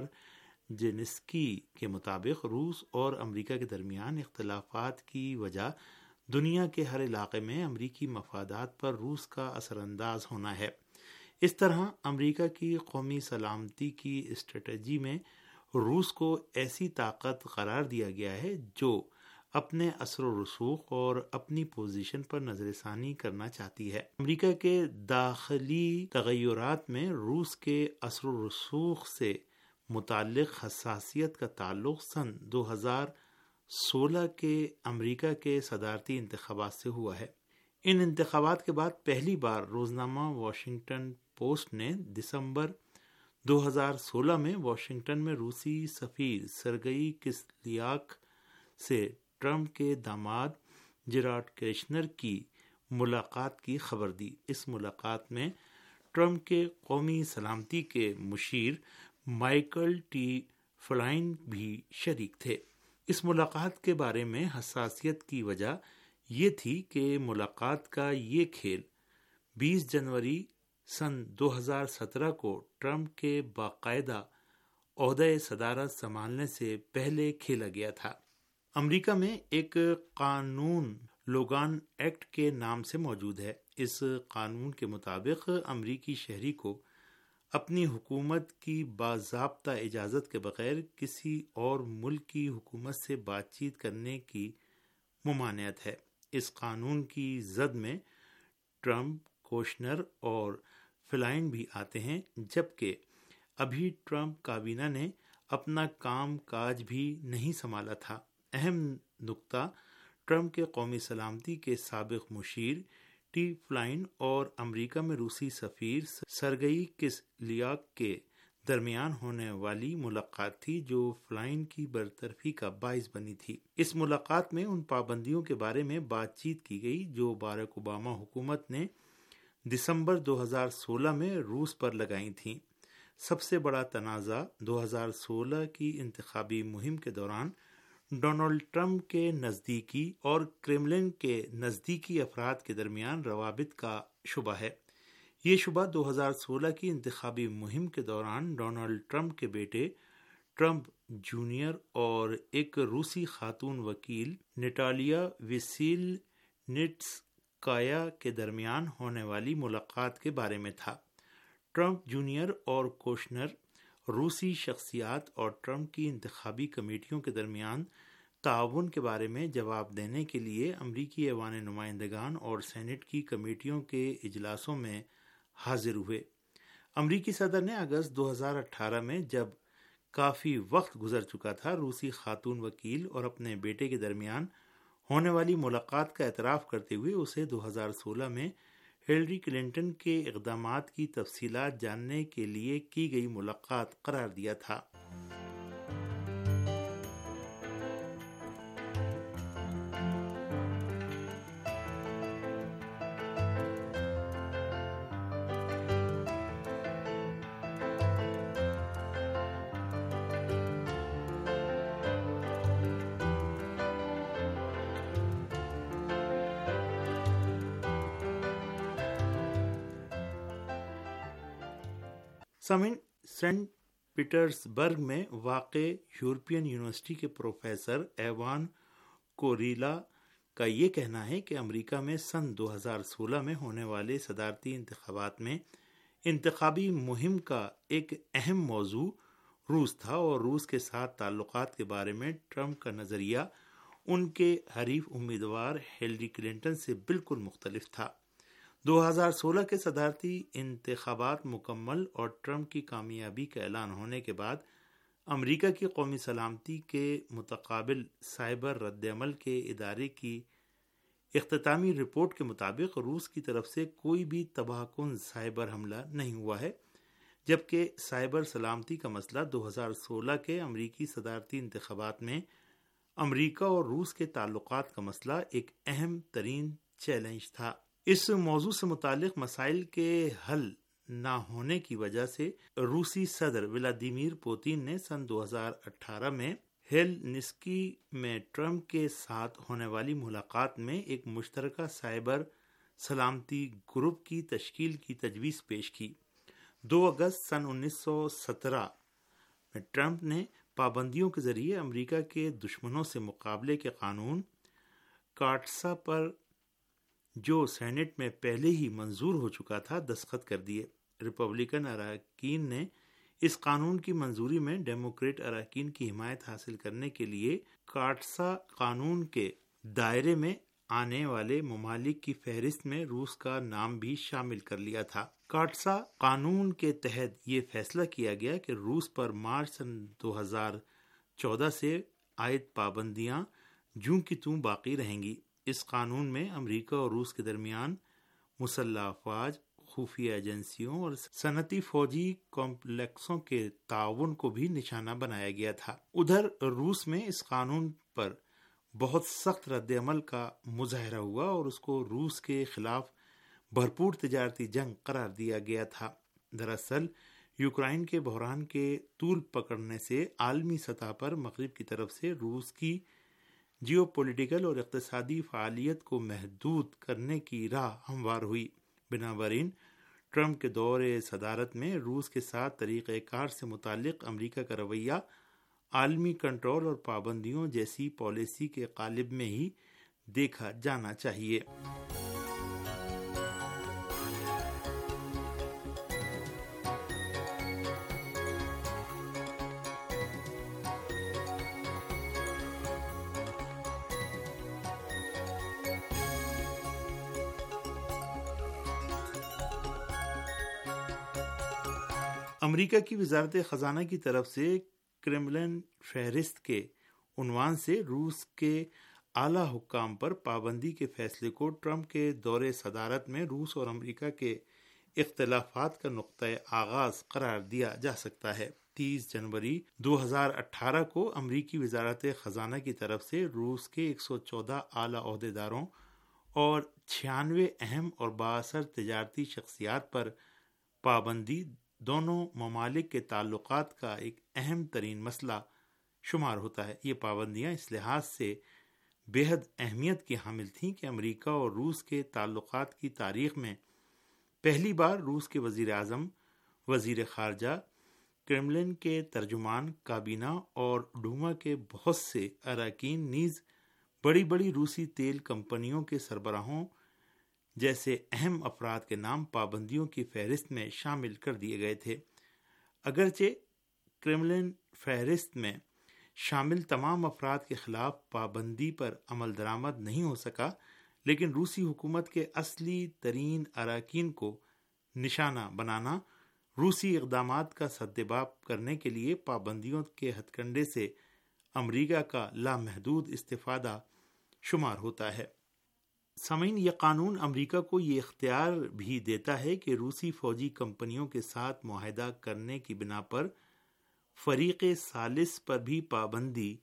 جینسکی کے مطابق روس اور امریکہ کے درمیان اختلافات کی وجہ دنیا کے ہر علاقے میں امریکی مفادات پر روس کا اثر انداز ہونا ہے۔ اس طرح امریکہ کی قومی سلامتی کی اسٹریٹجی میں روس کو ایسی طاقت قرار دیا گیا ہے جو اپنے اثر و رسوخ اور اپنی پوزیشن پر نظر ثانی کرنا چاہتی ہے۔ امریکہ کے داخلی تغیرات میں روس کے اثر و رسوخ سے متعلق حساسیت کا تعلق سن دو ہزار سولہ کے امریکہ کے صدارتی انتخابات سے ہوا ہے۔ ان انتخابات کے بعد پہلی بار روزنامہ واشنگٹن پوسٹ نے دسمبر دو ہزار سولہ میں واشنگٹن میں روسی سفیر سرگئی کسلیاک سے ٹرمپ کے داماد جیرارڈ کیشنر کی ملاقات کی خبر دی۔ اس ملاقات میں ٹرمپ کے قومی سلامتی کے مشیر مائیکل ٹی فلائن بھی شریک تھے۔ اس ملاقات کے بارے میں حساسیت کی وجہ یہ تھی کہ ملاقات کا یہ کھیل بیس جنوری سن دو ہزار سترہ کو ٹرمپ کے باقاعدہ عہدہ صدارت سنبھالنے سے پہلے کھیلا گیا تھا۔ امریکہ میں ایک قانون لوگان ایکٹ کے نام سے موجود ہے۔ اس قانون کے مطابق امریکی شہری کو اپنی حکومت کی باضابطہ اجازت کے بغیر کسی اور ملک کی حکومت سے بات چیت کرنے کی ممانعت ہے۔ اس قانون کی زد میں ٹرمپ، کوشنر اور فلائن بھی آتے ہیں، جبکہ ابھی ٹرمپ کابینہ نے اپنا کام کاج بھی نہیں سنبھالا تھا۔ اہم نکتہ ٹرمپ کے قومی سلامتی کے سابق مشیر ٹی فلائن اور امریکہ میں روسی سفیر سرگئی کسلیاک کے درمیان ہونے والی ملاقات تھی جو فلائن کی برطرفی کا باعث بنی تھی۔ اس ملاقات میں ان پابندیوں کے بارے میں بات چیت کی گئی جو باراک اوباما حکومت نے دسمبر دو ہزار سولہ میں روس پر لگائی تھیں۔ سب سے بڑا تنازع دو ہزار سولہ کی انتخابی مہم کے دوران ڈونلڈ ٹرمپ کے نزدیکی اور کرملن کے نزدیکی افراد کے درمیان روابط کا شبہ ہے۔ یہ شبہ دو ہزار سولہ کی انتخابی مہم کے دوران ڈونلڈ ٹرمپ کے بیٹے ٹرمپ جونیئر اور ایک روسی خاتون وکیل نٹالیا ویسیلنٹسکایا کے درمیان ہونے والی ملاقات کے بارے میں تھا۔ ٹرمپ جونیئر اور کوشنر روسی شخصیات اور ٹرمپ کی انتخابی کمیٹیوں کے درمیان تعاون کے بارے میں جواب دینے کے لیے امریکی ایوان نمائندگان اور سینٹ کی کمیٹیوں کے اجلاسوں میں حاضر ہوئے۔ امریکی صدر نے اگست دو ہزار اٹھارہ میں، جب کافی وقت گزر چکا تھا، روسی خاتون وکیل اور اپنے بیٹے کے درمیان ہونے والی ملاقات کا اعتراف کرتے ہوئے اسے دو ہزار سولہ میں ہلری کلنٹن کے اقدامات کی تفصیلات جاننے کے لیے کی گئی ملاقات قرار دیا تھا۔ سمن سینٹ پیٹرسبرگ میں واقع یورپین یونیورسٹی کے پروفیسر ایوان کوریلا کا یہ کہنا ہے کہ امریکہ میں سن دو ہزار سولہ میں ہونے والے صدارتی انتخابات میں انتخابی مہم کا ایک اہم موضوع روس تھا اور روس کے ساتھ تعلقات کے بارے میں ٹرمپ کا نظریہ ان کے حریف امیدوار ہیلری کلنٹن سے بالکل مختلف تھا۔ دو ہزار سولہ کے صدارتی انتخابات مکمل اور ٹرمپ کی کامیابی کا اعلان ہونے کے بعد امریکہ کی قومی سلامتی کے متقابل سائبر رد عمل کے ادارے کی اختتامی رپورٹ کے مطابق روس کی طرف سے کوئی بھی تباہ کن سائبر حملہ نہیں ہوا ہے، جبکہ سائبر سلامتی کا مسئلہ دو ہزار سولہ کے امریکی صدارتی انتخابات میں امریکہ اور روس کے تعلقات کا مسئلہ ایک اہم ترین چیلنج تھا۔ اس موضوع سے متعلق مسائل کے حل نہ ہونے کی وجہ سے روسی صدر ولادیمیر پوتین نے سن دو ہزار اٹھارہ میں ہیلسنکی میں ٹرمپ کے ساتھ ہونے والی ملاقات میں ایک مشترکہ سائبر سلامتی گروپ کی تشکیل کی تجویز پیش کی۔ دو اگست سن انیس سو سترہ میں ٹرمپ نے پابندیوں کے ذریعے امریکہ کے دشمنوں سے مقابلے کے قانون کاٹسا پر، جو سینٹ میں پہلے ہی منظور ہو چکا تھا، دستخط کر دیے۔ ریپبلکن اراکین نے اس قانون کی منظوری میں ڈیموکریٹ اراکین کی حمایت حاصل کرنے کے لیے کاٹسا قانون کے دائرے میں آنے والے ممالک کی فہرست میں روس کا نام بھی شامل کر لیا تھا۔ کاٹسا قانون کے تحت یہ فیصلہ کیا گیا کہ روس پر مارچ سن دو ہزار چودہ سے عائد پابندیاں جوں کی توں باقی رہیں گی۔ اس قانون میں امریکہ اور روس کے درمیان مسلح افواج، خفیہ ایجنسیوں اور صنعتی فوجی کمپلیکسوں کے تعاون کو بھی نشانہ بنایا گیا تھا۔ ادھر روس میں اس قانون پر بہت سخت رد عمل کا مظاہرہ ہوا اور اس کو روس کے خلاف بھرپور تجارتی جنگ قرار دیا گیا تھا۔ دراصل یوکرائن کے بحران کے طول پکڑنے سے عالمی سطح پر مغرب کی طرف سے روس کی جیو پولیٹیکل اور اقتصادی فعالیت کو محدود کرنے کی راہ ہموار ہوئی۔ بنابراین ٹرمپ کے دور صدارت میں روس کے ساتھ طریقہ کار سے متعلق امریکہ کا رویہ عالمی کنٹرول اور پابندیوں جیسی پالیسی کے قالب میں ہی دیکھا جانا چاہیے۔ امریکہ کی وزارت خزانہ کی طرف سے کرملن فہرست کے عنوان سے روس کے اعلیٰ حکام پر پابندی کے فیصلے کو ٹرمپ کے دور صدارت میں روس اور امریکہ کے اختلافات کا نقطۂ آغاز قرار دیا جا سکتا ہے۔ تیس جنوری دو ہزار اٹھارہ کو امریکی وزارت خزانہ کی طرف سے روس کے ایک سو چودہ اعلیٰ عہدیداروں اور چھیانوے اہم اور بااثر تجارتی شخصیات پر پابندی دونوں ممالک کے تعلقات کا ایک اہم ترین مسئلہ شمار ہوتا ہے۔ یہ پابندیاں اس لحاظ سے بے حد اہمیت کی حامل تھیں کہ امریکہ اور روس کے تعلقات کی تاریخ میں پہلی بار روس کے وزیر اعظم، وزیر خارجہ، کرملن کے ترجمان، کابینہ اور ڈوما کے بہت سے اراکین نیز بڑی بڑی روسی تیل کمپنیوں کے سربراہوں جیسے اہم افراد کے نام پابندیوں کی فہرست میں شامل کر دیے گئے تھے۔ اگرچہ کرملن فہرست میں شامل تمام افراد کے خلاف پابندی پر عمل درآمد نہیں ہو سکا، لیکن روسی حکومت کے اصلی ترین اراکین کو نشانہ بنانا روسی اقدامات کا سدباب کرنے کے لیے پابندیوں کے ہتھ کنڈے سے امریکہ کا لامحدود استفادہ شمار ہوتا ہے۔ سامعین، یہ قانون امریکہ کو یہ اختیار بھی دیتا ہے کہ روسی فوجی کمپنیوں کے ساتھ معاہدہ کرنے کی بنا پر فریق ثالث پر بھی پابندی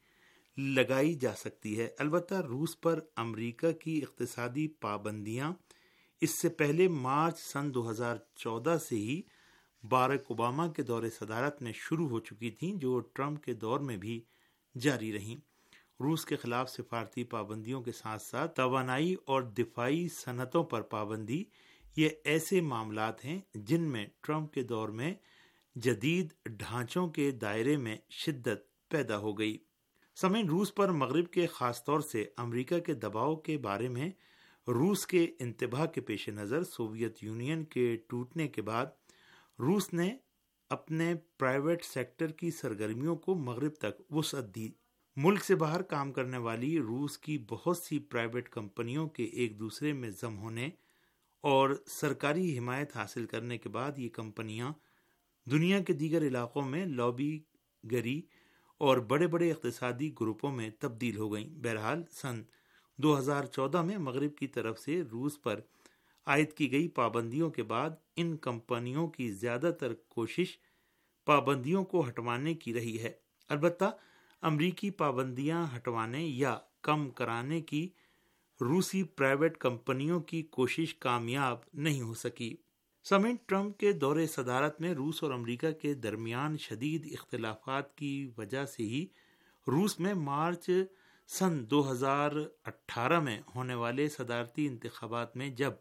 لگائی جا سکتی ہے۔ البتہ روس پر امریکہ کی اقتصادی پابندیاں اس سے پہلے مارچ سن دو ہزار چودہ سے ہی باراک اوباما کے دور صدارت میں شروع ہو چکی تھیں، جو ٹرمپ کے دور میں بھی جاری رہیں۔ روس کے خلاف سفارتی پابندیوں کے ساتھ ساتھ توانائی اور دفاعی صنعتوں پر پابندی یہ ایسے معاملات ہیں جن میں ٹرمپ کے دور میں جدید ڈھانچوں کے دائرے میں شدت پیدا ہو گئی۔ سامعین، روس پر مغرب کے خاص طور سے امریکہ کے دباؤ کے بارے میں روس کے انتباہ کے پیش نظر سوویت یونین کے ٹوٹنے کے بعد روس نے اپنے پرائیویٹ سیکٹر کی سرگرمیوں کو مغرب تک وسعت دی۔ ملک سے باہر کام کرنے والی روس کی بہت سی پرائیویٹ کمپنیوں کے ایک دوسرے میں ضم ہونے اور سرکاری حمایت حاصل کرنے کے بعد یہ کمپنیاں دنیا کے دیگر علاقوں میں لابی گری اور بڑے بڑے اقتصادی گروپوں میں تبدیل ہو گئیں۔ بہرحال سن دو ہزار چودہ میں مغرب کی طرف سے روس پر عائد کی گئی پابندیوں کے بعد ان کمپنیوں کی زیادہ تر کوشش پابندیوں کو ہٹوانے کی رہی ہے۔ البتہ امریکی پابندیاں ہٹوانے یا کم کرانے کی روسی پرائیویٹ کمپنیوں کی کوشش کامیاب نہیں ہو سکی۔ سامعین، ٹرمپ کے دور صدارت میں روس اور امریکہ کے درمیان شدید اختلافات کی وجہ سے ہی روس میں مارچ سن دو ہزار اٹھارہ میں ہونے والے صدارتی انتخابات میں جب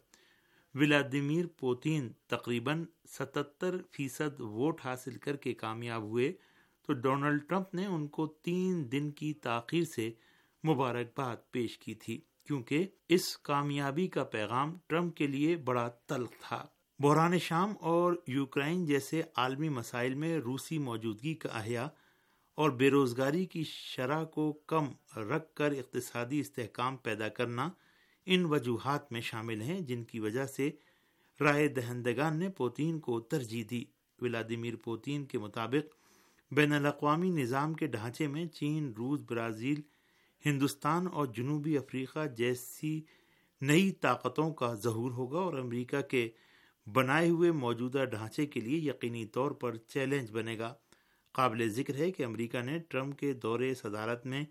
ولادیمیر پوتین تقریباً ستتر فیصد ووٹ حاصل کر کے کامیاب ہوئے تو ڈونلڈ ٹرمپ نے ان کو تین دن کی تاخیر سے مبارکباد پیش کی تھی، کیونکہ اس کامیابی کا پیغام ٹرمپ کے لیے بڑا تلخ تھا۔ بحران شام اور یوکرائن جیسے عالمی مسائل میں روسی موجودگی کا احیاء اور بے روزگاری کی شرح کو کم رکھ کر اقتصادی استحکام پیدا کرنا ان وجوہات میں شامل ہیں جن کی وجہ سے رائے دہندگان نے پوتین کو ترجیح دی۔ ولادیمیر پوتین کے مطابق بین الاقوامی نظام کے ڈھانچے میں چین، روس، برازیل، ہندوستان اور جنوبی افریقہ جیسی نئی طاقتوں کا ظہور ہوگا اور امریکہ کے بنائے ہوئے موجودہ ڈھانچے کے لیے یقینی طور پر چیلنج بنے گا۔ قابل ذکر ہے کہ امریکہ نے ٹرمپ کے دور صدارت میں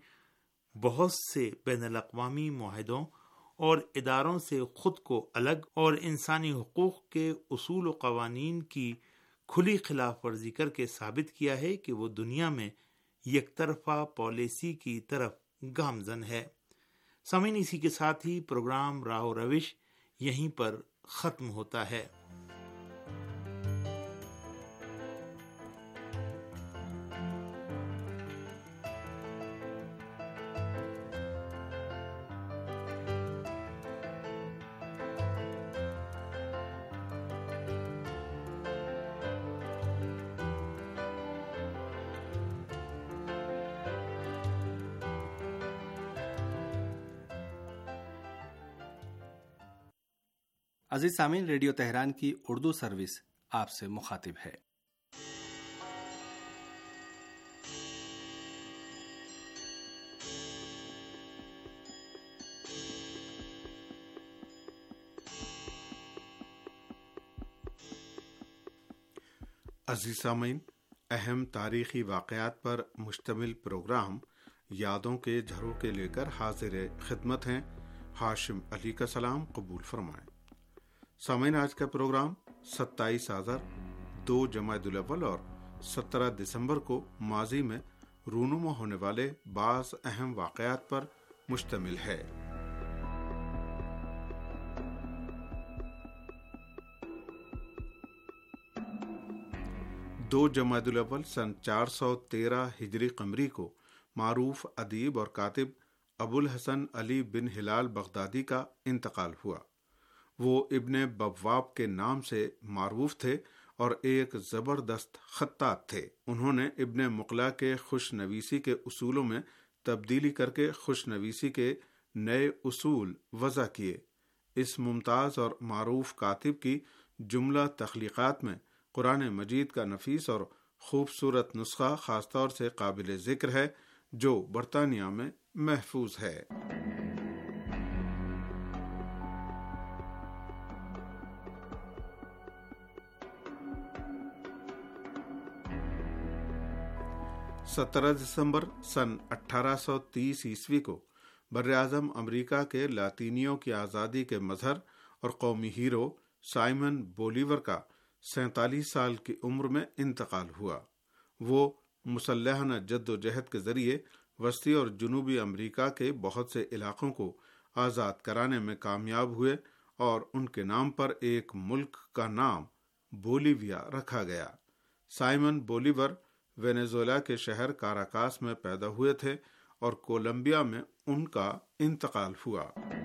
بہت سے بین الاقوامی معاہدوں اور اداروں سے خود کو الگ اور انسانی حقوق کے اصول و قوانین کی کھلی خلاف ورزی کر کے ثابت کیا ہے کہ وہ دنیا میں یک طرفہ پالیسی کی طرف گامزن ہے۔ سامعین، اسی کے ساتھ ہی پروگرام راہ و روش یہیں پر ختم ہوتا ہے۔ عزیز سامعین، ریڈیو تہران کی اردو سروس آپ سے مخاطب ہے۔ عزیز سامعین، اہم تاریخی واقعات پر مشتمل پروگرام یادوں کے جھروکے لے کر حاضر خدمت ہیں۔ ہاشم علی کا سلام قبول فرمائیں۔ سامعین، آج کا پروگرام ستائیس آذر، دو جمادی الاول اور سترہ دسمبر کو ماضی میں رونما ہونے والے بعض اہم واقعات پر مشتمل ہے۔ دو جمادی الاول سن چار سو تیرہ ہجری قمری کو معروف ادیب اور کاتب ابو الحسن علی بن ہلال بغدادی کا انتقال ہوا۔ وہ ابن بواب کے نام سے معروف تھے اور ایک زبردست خطاط تھے۔ انہوں نے ابن مقلا کے خوش نویسی کے اصولوں میں تبدیلی کر کے خوش نویسی کے نئے اصول وضع کیے۔ اس ممتاز اور معروف کاتب کی جملہ تخلیقات میں قرآن مجید کا نفیس اور خوبصورت نسخہ خاص طور سے قابل ذکر ہے جو برطانیہ میں محفوظ ہے۔ سترہ دسمبر سن اٹھارہ سو تیس عیسوی کو براعظم امریکہ کے لاطینیوں کی آزادی کے مظہر اور قومی ہیرو سائمن بولیور کا سینتالیس سال کی عمر میں انتقال ہوا۔ وہ مسلحانہ جد و جہد کے ذریعے وسطی اور جنوبی امریکہ کے بہت سے علاقوں کو آزاد کرانے میں کامیاب ہوئے اور ان کے نام پر ایک ملک کا نام بولیویا رکھا گیا۔ سائمن بولیور وینیزویلا کے شہر کاراکاس میں پیدا ہوئے تھے اور کولمبیا میں ان کا انتقال ہوا۔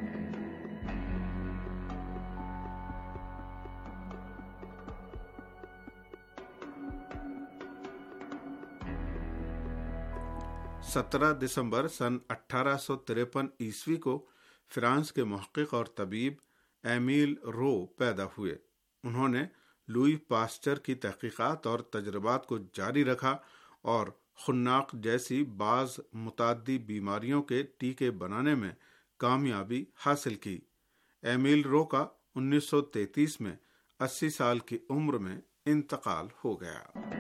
سترہ دسمبر سن اٹھارہ سو تریپن عیسوی کو فرانس کے محقق اور طبیب ایمیل رو پیدا ہوئے۔ انہوں نے لوئی پاسچر کی تحقیقات اور تجربات کو جاری رکھا اور خناق جیسی بعض متعدی بیماریوں کے ٹیکے بنانے میں کامیابی حاصل کی۔ ایمیل رو کا انیس سو تینتیس میں اسی سال کی عمر میں انتقال ہو گیا۔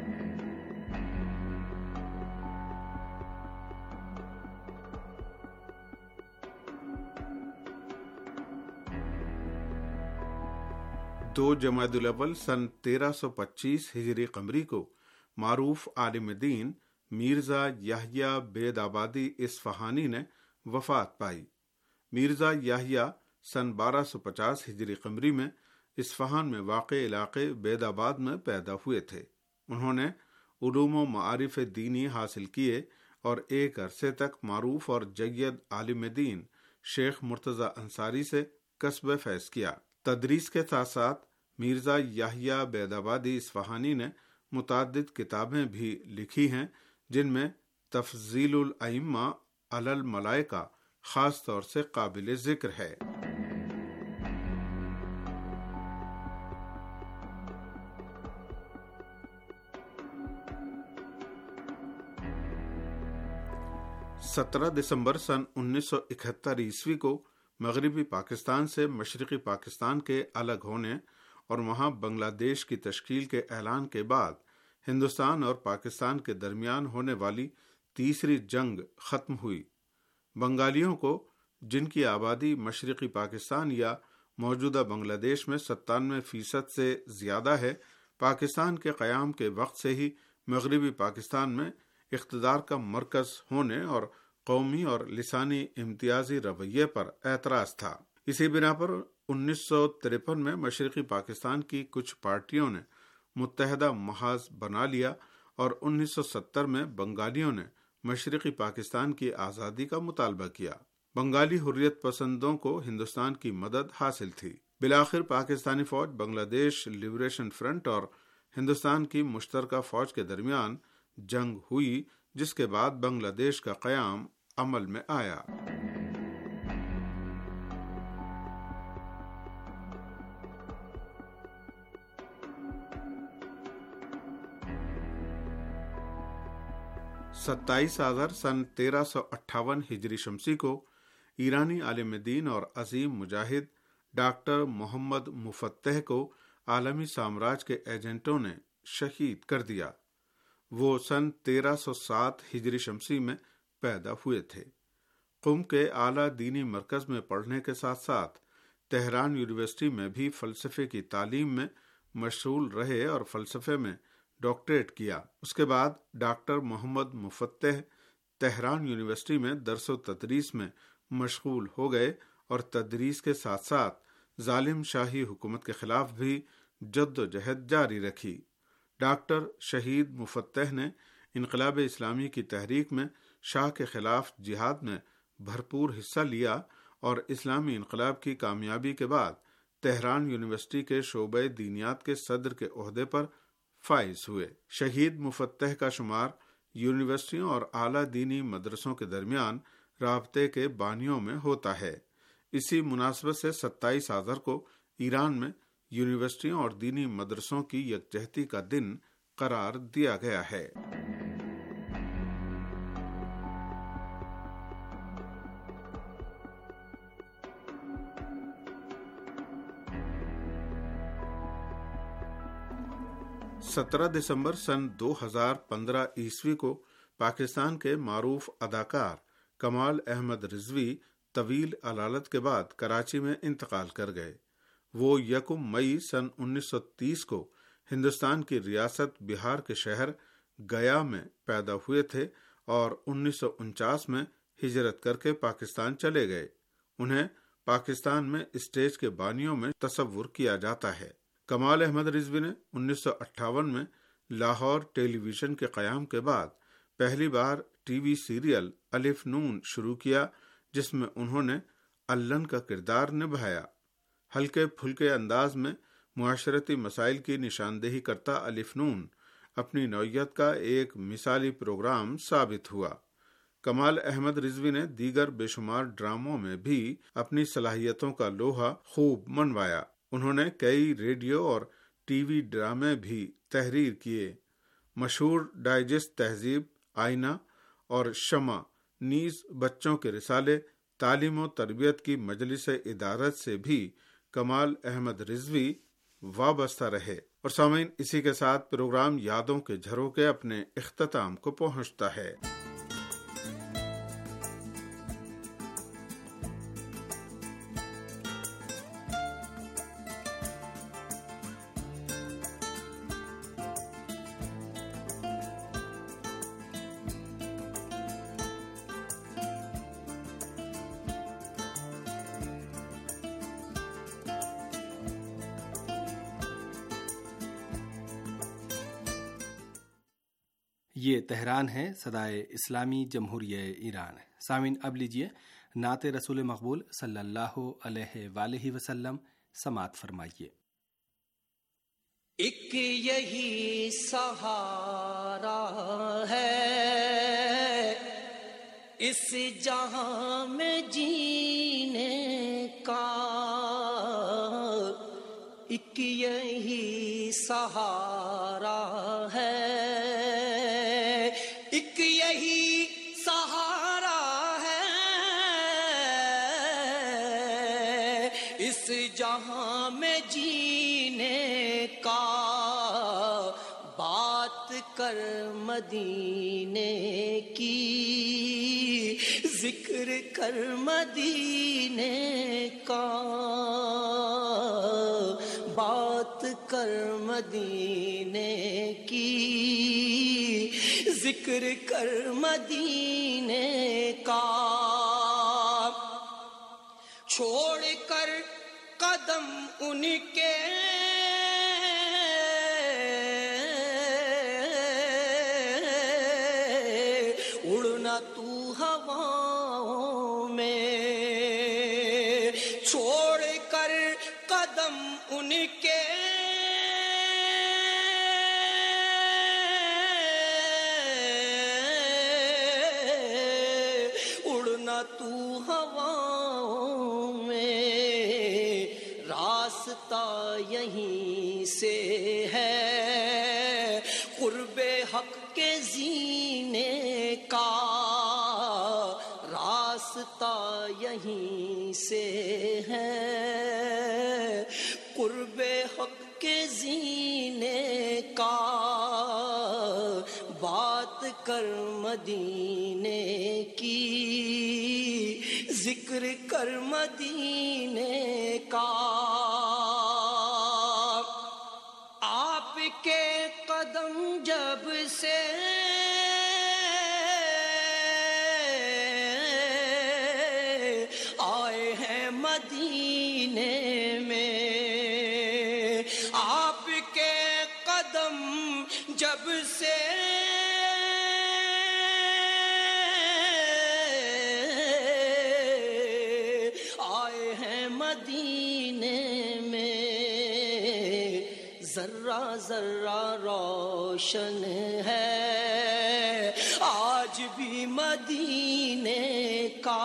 دو جمادی الاول سن تیرہ سو پچیس ہجری قمری کو معروف عالم دین میرزا یحییٰ بید آبادی اصفہانی نے وفات پائی۔ میرزا یحییٰ سن بارہ سو پچاس ہجری قمری میں اصفہان میں واقع علاقے بید آباد میں پیدا ہوئے تھے۔ انہوں نے علوم و معارف دینی حاصل کیے اور ایک عرصے تک معروف اور جید عالم دین شیخ مرتضی انصاری سے کسب فیض کیا۔ تدریس کے ساتھ ساتھ میرزا یحییٰ بید آبادی اصفہانی نے متعدد کتابیں بھی لکھی ہیں، جن میں تفضیل الائمہ علی الملائکہ خاص طور سے قابل ذکر ہے۔ سترہ دسمبر سن انیس سو اکہتر عیسوی کو مغربی پاکستان سے مشرقی پاکستان کے الگ ہونے اور وہاں بنگلہ دیش کی تشکیل کے اعلان کے بعد ہندوستان اور پاکستان کے درمیان ہونے والی تیسری جنگ ختم ہوئی۔ بنگالیوں کو، جن کی آبادی مشرقی پاکستان یا موجودہ بنگلہ دیش میں ستانوے فیصد سے زیادہ ہے، پاکستان کے قیام کے وقت سے ہی مغربی پاکستان میں اقتدار کا مرکز ہونے اور قومی اور لسانی امتیازی رویے پر اعتراض تھا۔ اسی بنا پر انیس سو ترپن میں مشرقی پاکستان کی کچھ پارٹیوں نے متحدہ محاذ بنا لیا اور انیس سو ستر میں بنگالیوں نے مشرقی پاکستان کی آزادی کا مطالبہ کیا۔ بنگالی حریت پسندوں کو ہندوستان کی مدد حاصل تھی۔ بالآخر پاکستانی فوج، بنگلہ دیش لبریشن فرنٹ اور ہندوستان کی مشترکہ فوج کے درمیان جنگ ہوئی، جس کے بعد بنگلہ دیش کا قیام عمل میں آیا۔ ستائیس آذر سن تیرہ سو اٹھاون ہجری شمسی کو ایرانی عالم دین اور عظیم مجاہد ڈاکٹر محمد مفتح کو عالمی سامراج کے ایجنٹوں نے شہید کر دیا۔ وہ سن تیرہ سو سات ہجری شمسی میں پیدا ہوئے تھے۔ قم کے اعلیٰ دینی مرکز میں پڑھنے کے ساتھ ساتھ تہران یونیورسٹی میں بھی فلسفے کی تعلیم میں مشغول رہے اور فلسفے میں ڈاکٹریٹ کیا۔ اس کے بعد ڈاکٹر محمد مفتح تہران یونیورسٹی میں درس و تدریس میں مشغول ہو گئے اور تدریس کے ساتھ ساتھ ظالم شاہی حکومت کے خلاف بھی جد و جہد جاری رکھی۔ ڈاکٹر شہید مفتح نے انقلاب اسلامی کی تحریک میں شاہ کے خلاف جہاد میں بھرپور حصہ لیا اور اسلامی انقلاب کی کامیابی کے بعد تہران یونیورسٹی کے شعبہ دینیات کے صدر کے عہدے پر فائز ہوئے۔ شہید مفتح کا شمار یونیورسٹیوں اور اعلیٰ دینی مدرسوں کے درمیان رابطے کے بانیوں میں ہوتا ہے۔ اسی مناسبت سے ستائیس آذر کو ایران میں یونیورسٹیوں اور دینی مدرسوں کی یکجہتی کا دن قرار دیا گیا ہے۔ سترہ دسمبر سن دو ہزار پندرہ عیسوی کو پاکستان کے معروف اداکار کمال احمد رضوی طویل علالت کے بعد کراچی میں انتقال کر گئے۔ وہ یکم مئی سن انیس سو تیس کو ہندوستان کی ریاست بہار کے شہر گیا میں پیدا ہوئے تھے اور انیس سو انچاس میں ہجرت کر کے پاکستان چلے گئے۔ انہیں پاکستان میں اسٹیج کے بانیوں میں تصور کیا جاتا ہے۔ کمال احمد رضوی نے انیس سو اٹھاون میں لاہور ٹیلی ویژن کے قیام کے بعد پہلی بار ٹی وی سیریل الف نون شروع کیا، جس میں انہوں نے الن کا کردار نبھایا۔ ہلکے پھلکے انداز میں معاشرتی مسائل کی نشاندہی کرتا الف نون اپنی نوعیت کا ایک مثالی پروگرام ثابت ہوا۔ کمال احمد رضوی نے دیگر بے شمار ڈراموں میں بھی اپنی صلاحیتوں کا لوہا خوب منوایا۔ انہوں نے کئی ریڈیو اور ٹی وی ڈرامے بھی تحریر کیے۔ مشہور ڈائجسٹ تہذیب، آئینہ اور شمع نیز بچوں کے رسالے، تعلیم و تربیت کی مجلس ادارت سے بھی کمال احمد رضوی وابستہ رہے۔ اور سامعین، اسی کے ساتھ پروگرام یادوں کے جھروکے اپنے اختتام کو پہنچتا ہے۔ یہ تہران ہے، صدائے اسلامی جمہوریہ ایران۔ سامعین، اب لیجیے نعت رسول مقبول صلی اللہ علیہ وآلہ وسلم سماعت فرمائیے۔ ایک یہی سہارا ہے اس جہاں میں جینے کا، ایک یہی سہارا ہے، ایک یہی سہارا ہے اس جہاں میں جینے کا، بات کر مدینے کی، ذکر کر مدینے کا، بات کر مدینے کی، ذکر کر مدینے کا، چھوڑ کر قدم ان کے اڑنا تو ہواؤں میں، چھوڑ کر قدم ان کے اڑنا تو ہواؤں میں، راستہ یہیں سے ہے قرب حق کے زینے کا، راستہ یہیں سے ہے قرب حق کے زینے کا، بات کر مدینے کی، ذکر کر مدینے کا، آپ کے قدم جب سے آئے ہیں مدینے میں، آپ کے قدم جب سے آئے ہیں مدینے میں، ذرہ ذرہ روشن ہے آج بھی مدینے کا،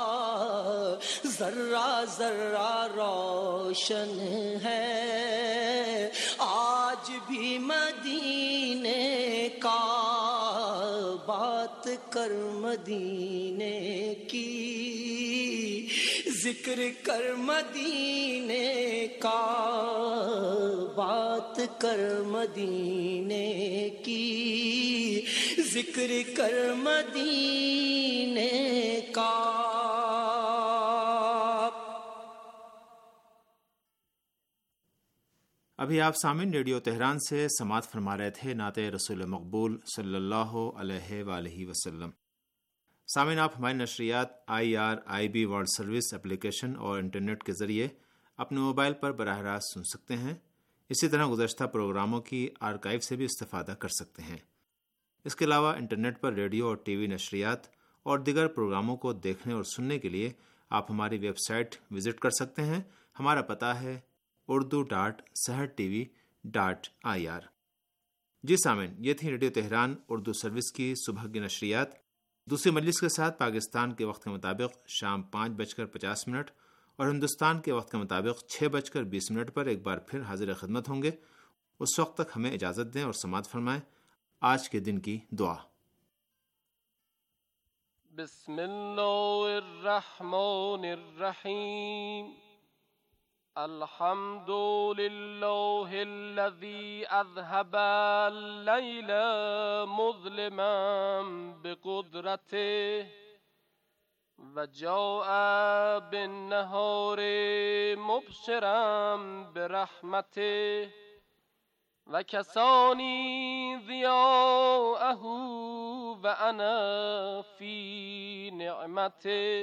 ذرہ ذرہ روشن ہے آج بھی مدینے کا، بات کر مدینے کی، ذکر کر مدینے کا، بات کر مدینے کی، ذکر کر مدینے کا۔ ابھی آپ سامعین ریڈیو تہران سے سماعت فرما رہے تھے نعت رسول مقبول صلی اللہ علیہ وآلہ وسلم۔ سامعین، آپ ہماری نشریات I R I B world service application اور انٹرنیٹ کے ذریعے اپنے موبائل پر براہ راست سن سکتے ہیں۔ इसी तरह गुज़श्ता प्रोग्रामों की आर्काइव से भी इस्तेफादा कर सकते हैं। इसके अलावा इंटरनेट पर रेडियो और टीवी नशरियात और दीगर प्रोग्रामों को देखने और सुनने के लिए आप हमारी वेबसाइट विजिट कर सकते हैं। हमारा पता है Urdu dot Sahar T V dot I R. जी सामिन, ये थी रेडियो तेहरान उर्दू सर्विस की सुबह की नशरियात। दूसरी मजलिस के साथ पाकिस्तान के वक्त के मुताबिक शाम पाँच बजकर पचास मिनट और हिंदुस्तान के वक्त के मुताबिक छः बजकर बीस मिनट पर एक बार फिर हाजिर खिदमत होंगे। उस वक्त तक हमें इजाज़त दें और समाअत फरमाएं। आज के दिन की दुआ। बिस्मिल्लाहिर्रहमानिर्रहीम। अल्हम्दुलिल्लाहिल्लज़ी अज़हबा अल-लैला मुज़लिमन बिक़ुद्रतिही वजाअ बिन-नहारि मुबशिरन बिरहमतिही वकसानी ज़ियाअहू व अना फ़ी निअमतिही।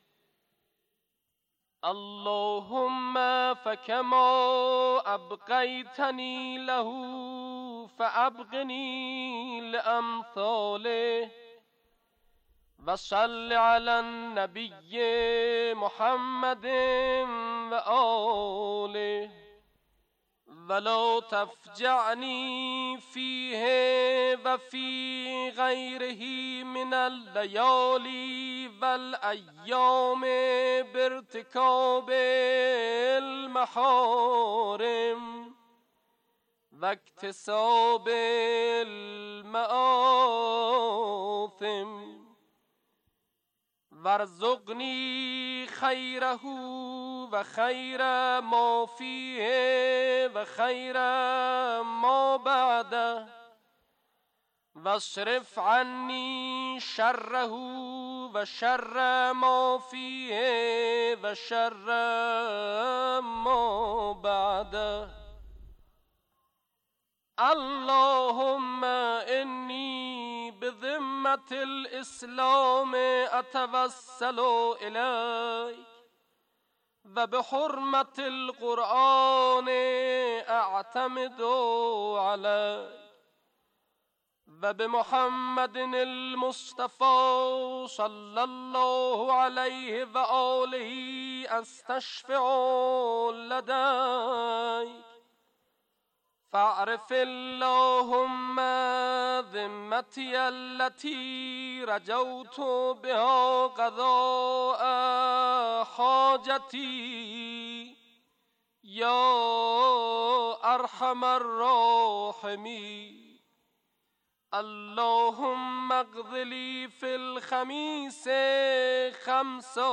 अल्लाहुम्मा फ़कमा अबक़ैतनी लहू फ़अबक़नी लिअम्सालिही वसल्लि अलन नबिय्यि मुहम्मदिन व आलिही वला तफ़जअनी फ़ीहि व फ़ी ग़ैरिही मिनल लयाली वल अय्यामि बिर्तिकाबिल महारिम वक्तिसाबिल मआसिम वरज़ुक़नी खैरहू व खैर मा फ़ीहि व खैर मा बअदह वस्रिफ़ अन्नी शर्रहू व शर्र मा फ़ीहि व शर्र मा बअदह। अल्लाहुम्मा इन्नी बिज़िम्मतिल इस्लाम अतवस्सलु इलैक व बिहुर्मतिल क़ुरआन अअतमिदु अलैक व बिमुहम्मदिनिल मुस्तफ़ा सल्लल्लाहु अलैहि व आलिहि अस्तशफ़िउ लदैक फ़अरिफ़िल्लाहुम्मा ज़िम्मती अल्लती रजौतु बिहा क़ज़ाअ हाजती या अरहमर राहिमीन। अल्लाहुम्मा क़ज़िली फ़िल ख़मीस ख़म्सा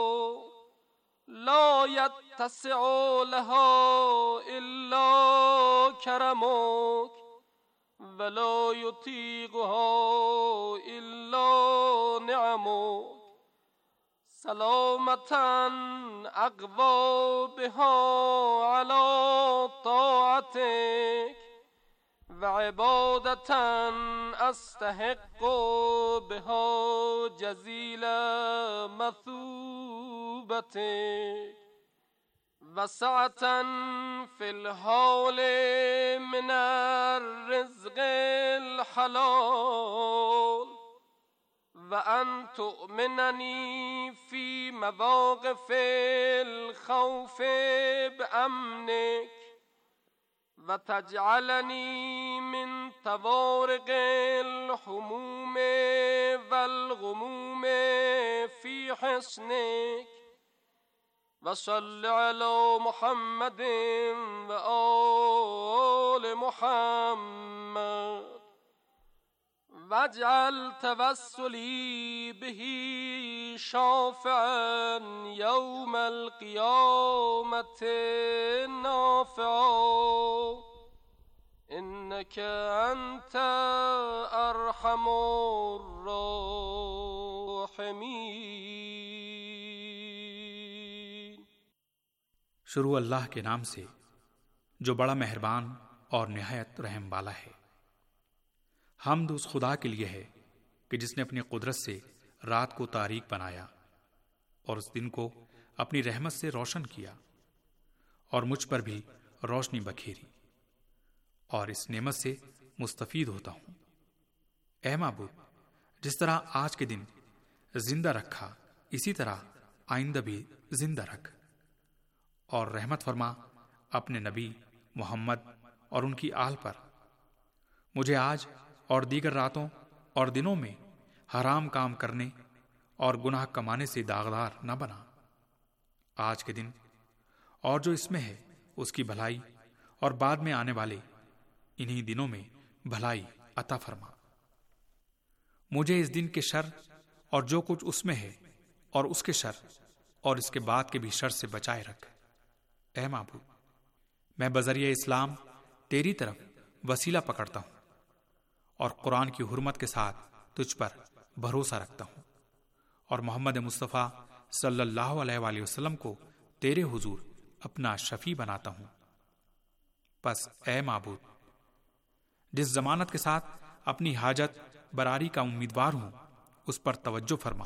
ला यत्तसिउ लहा इल्ला करमुक वला युतीक़ुहा इल्ला निअमुक सलामतन अक़वा बिहा अला ताअतिक व इबादतन अस्तहिक़्क़ु बिहा जज़ील मसूबतिक वसअतन फ़िल हौले मिनर रिज़्क़िल हलाल व अन तुअमिननी फ़ी मवाक़िफ़िल ख़ौफ़ि बिअमनिक व तजअलनी मिन तवारिक़िल हुमूमि वल ग़ुमूमि फ़ी हिस्निक वसल्लि अला मुहम्मदिन व आलि मुहम्मद वजअल तवस्सुली बिही शाफ़िअन यौमल क़ियामति नाफ़िअ इन्नक अंत अरहमुर राहिमीन। शुरू अल्लाह के नाम से जो बड़ा मेहरबान और निहायत रहम वाला है। हम्द उस खुदा के लिए है कि जिसने अपनी कुदरत से रात को तारीक बनाया और उस दिन को अपनी रहमत से रोशन किया और मुझ पर भी रोशनी बखेरी। اور اس نعمت سے مستفید ہوتا ہوں۔ اے معبود، جس طرح آج کے دن زندہ رکھا اسی طرح آئندہ بھی زندہ رکھ، اور رحمت فرما اپنے نبی محمد اور ان کی آل پر۔ مجھے آج اور دیگر راتوں اور دنوں میں حرام کام کرنے اور گناہ کمانے سے داغدار نہ بنا۔ آج کے دن اور جو اس میں ہے اس کی بھلائی، اور بعد میں آنے والے انہی دنوں میں بھلائی عطا فرما۔ مجھے اس دن کے شر اور جو کچھ اس میں ہے اور اس کے شر اور اس کے بعد کے بھی شر سے بچائے رکھ۔ اے معبود، میں بذریعہ اسلام تیری طرف وسیلہ پکڑتا ہوں اور قرآن کی حرمت کے ساتھ تجھ پر بھروسہ رکھتا ہوں، اور محمد مصطفیٰ صلی اللہ علیہ وآلہ وسلم کو تیرے حضور اپنا شفیع بناتا ہوں۔ پس اے معبود، جس ضمانت کے ساتھ اپنی حاجت براری کا امیدوار ہوں اس پر توجہ فرما۔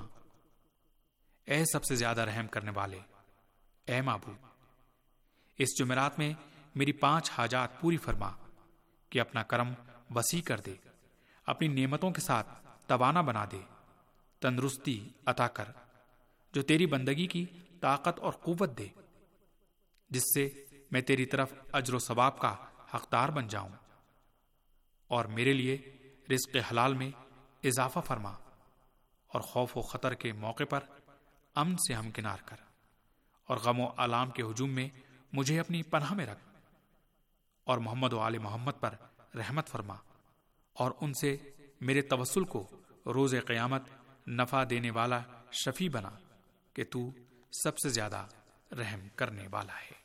اے سب سے زیادہ رحم کرنے والے، اے معبود، اس جمعرات میں میری پانچ حاجات پوری فرما کہ اپنا کرم وسیع کر دے، اپنی نعمتوں کے ساتھ توانا بنا دے، تندرستی عطا کر جو تیری بندگی کی طاقت اور قوت دے، جس سے میں تیری طرف اجر و ثواب کا حقدار بن جاؤں، اور میرے لیے رزق حلال میں اضافہ فرما، اور خوف و خطر کے موقع پر امن سے ہمکنار کر، اور غم و آلام کے ہجوم میں مجھے اپنی پناہ میں رکھ، اور محمد و آل محمد پر رحمت فرما، اور ان سے میرے توسل کو روز قیامت نفع دینے والا شفیع بنا کہ تو سب سے زیادہ رحم کرنے والا ہے۔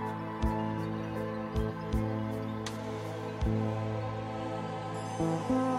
Thank you.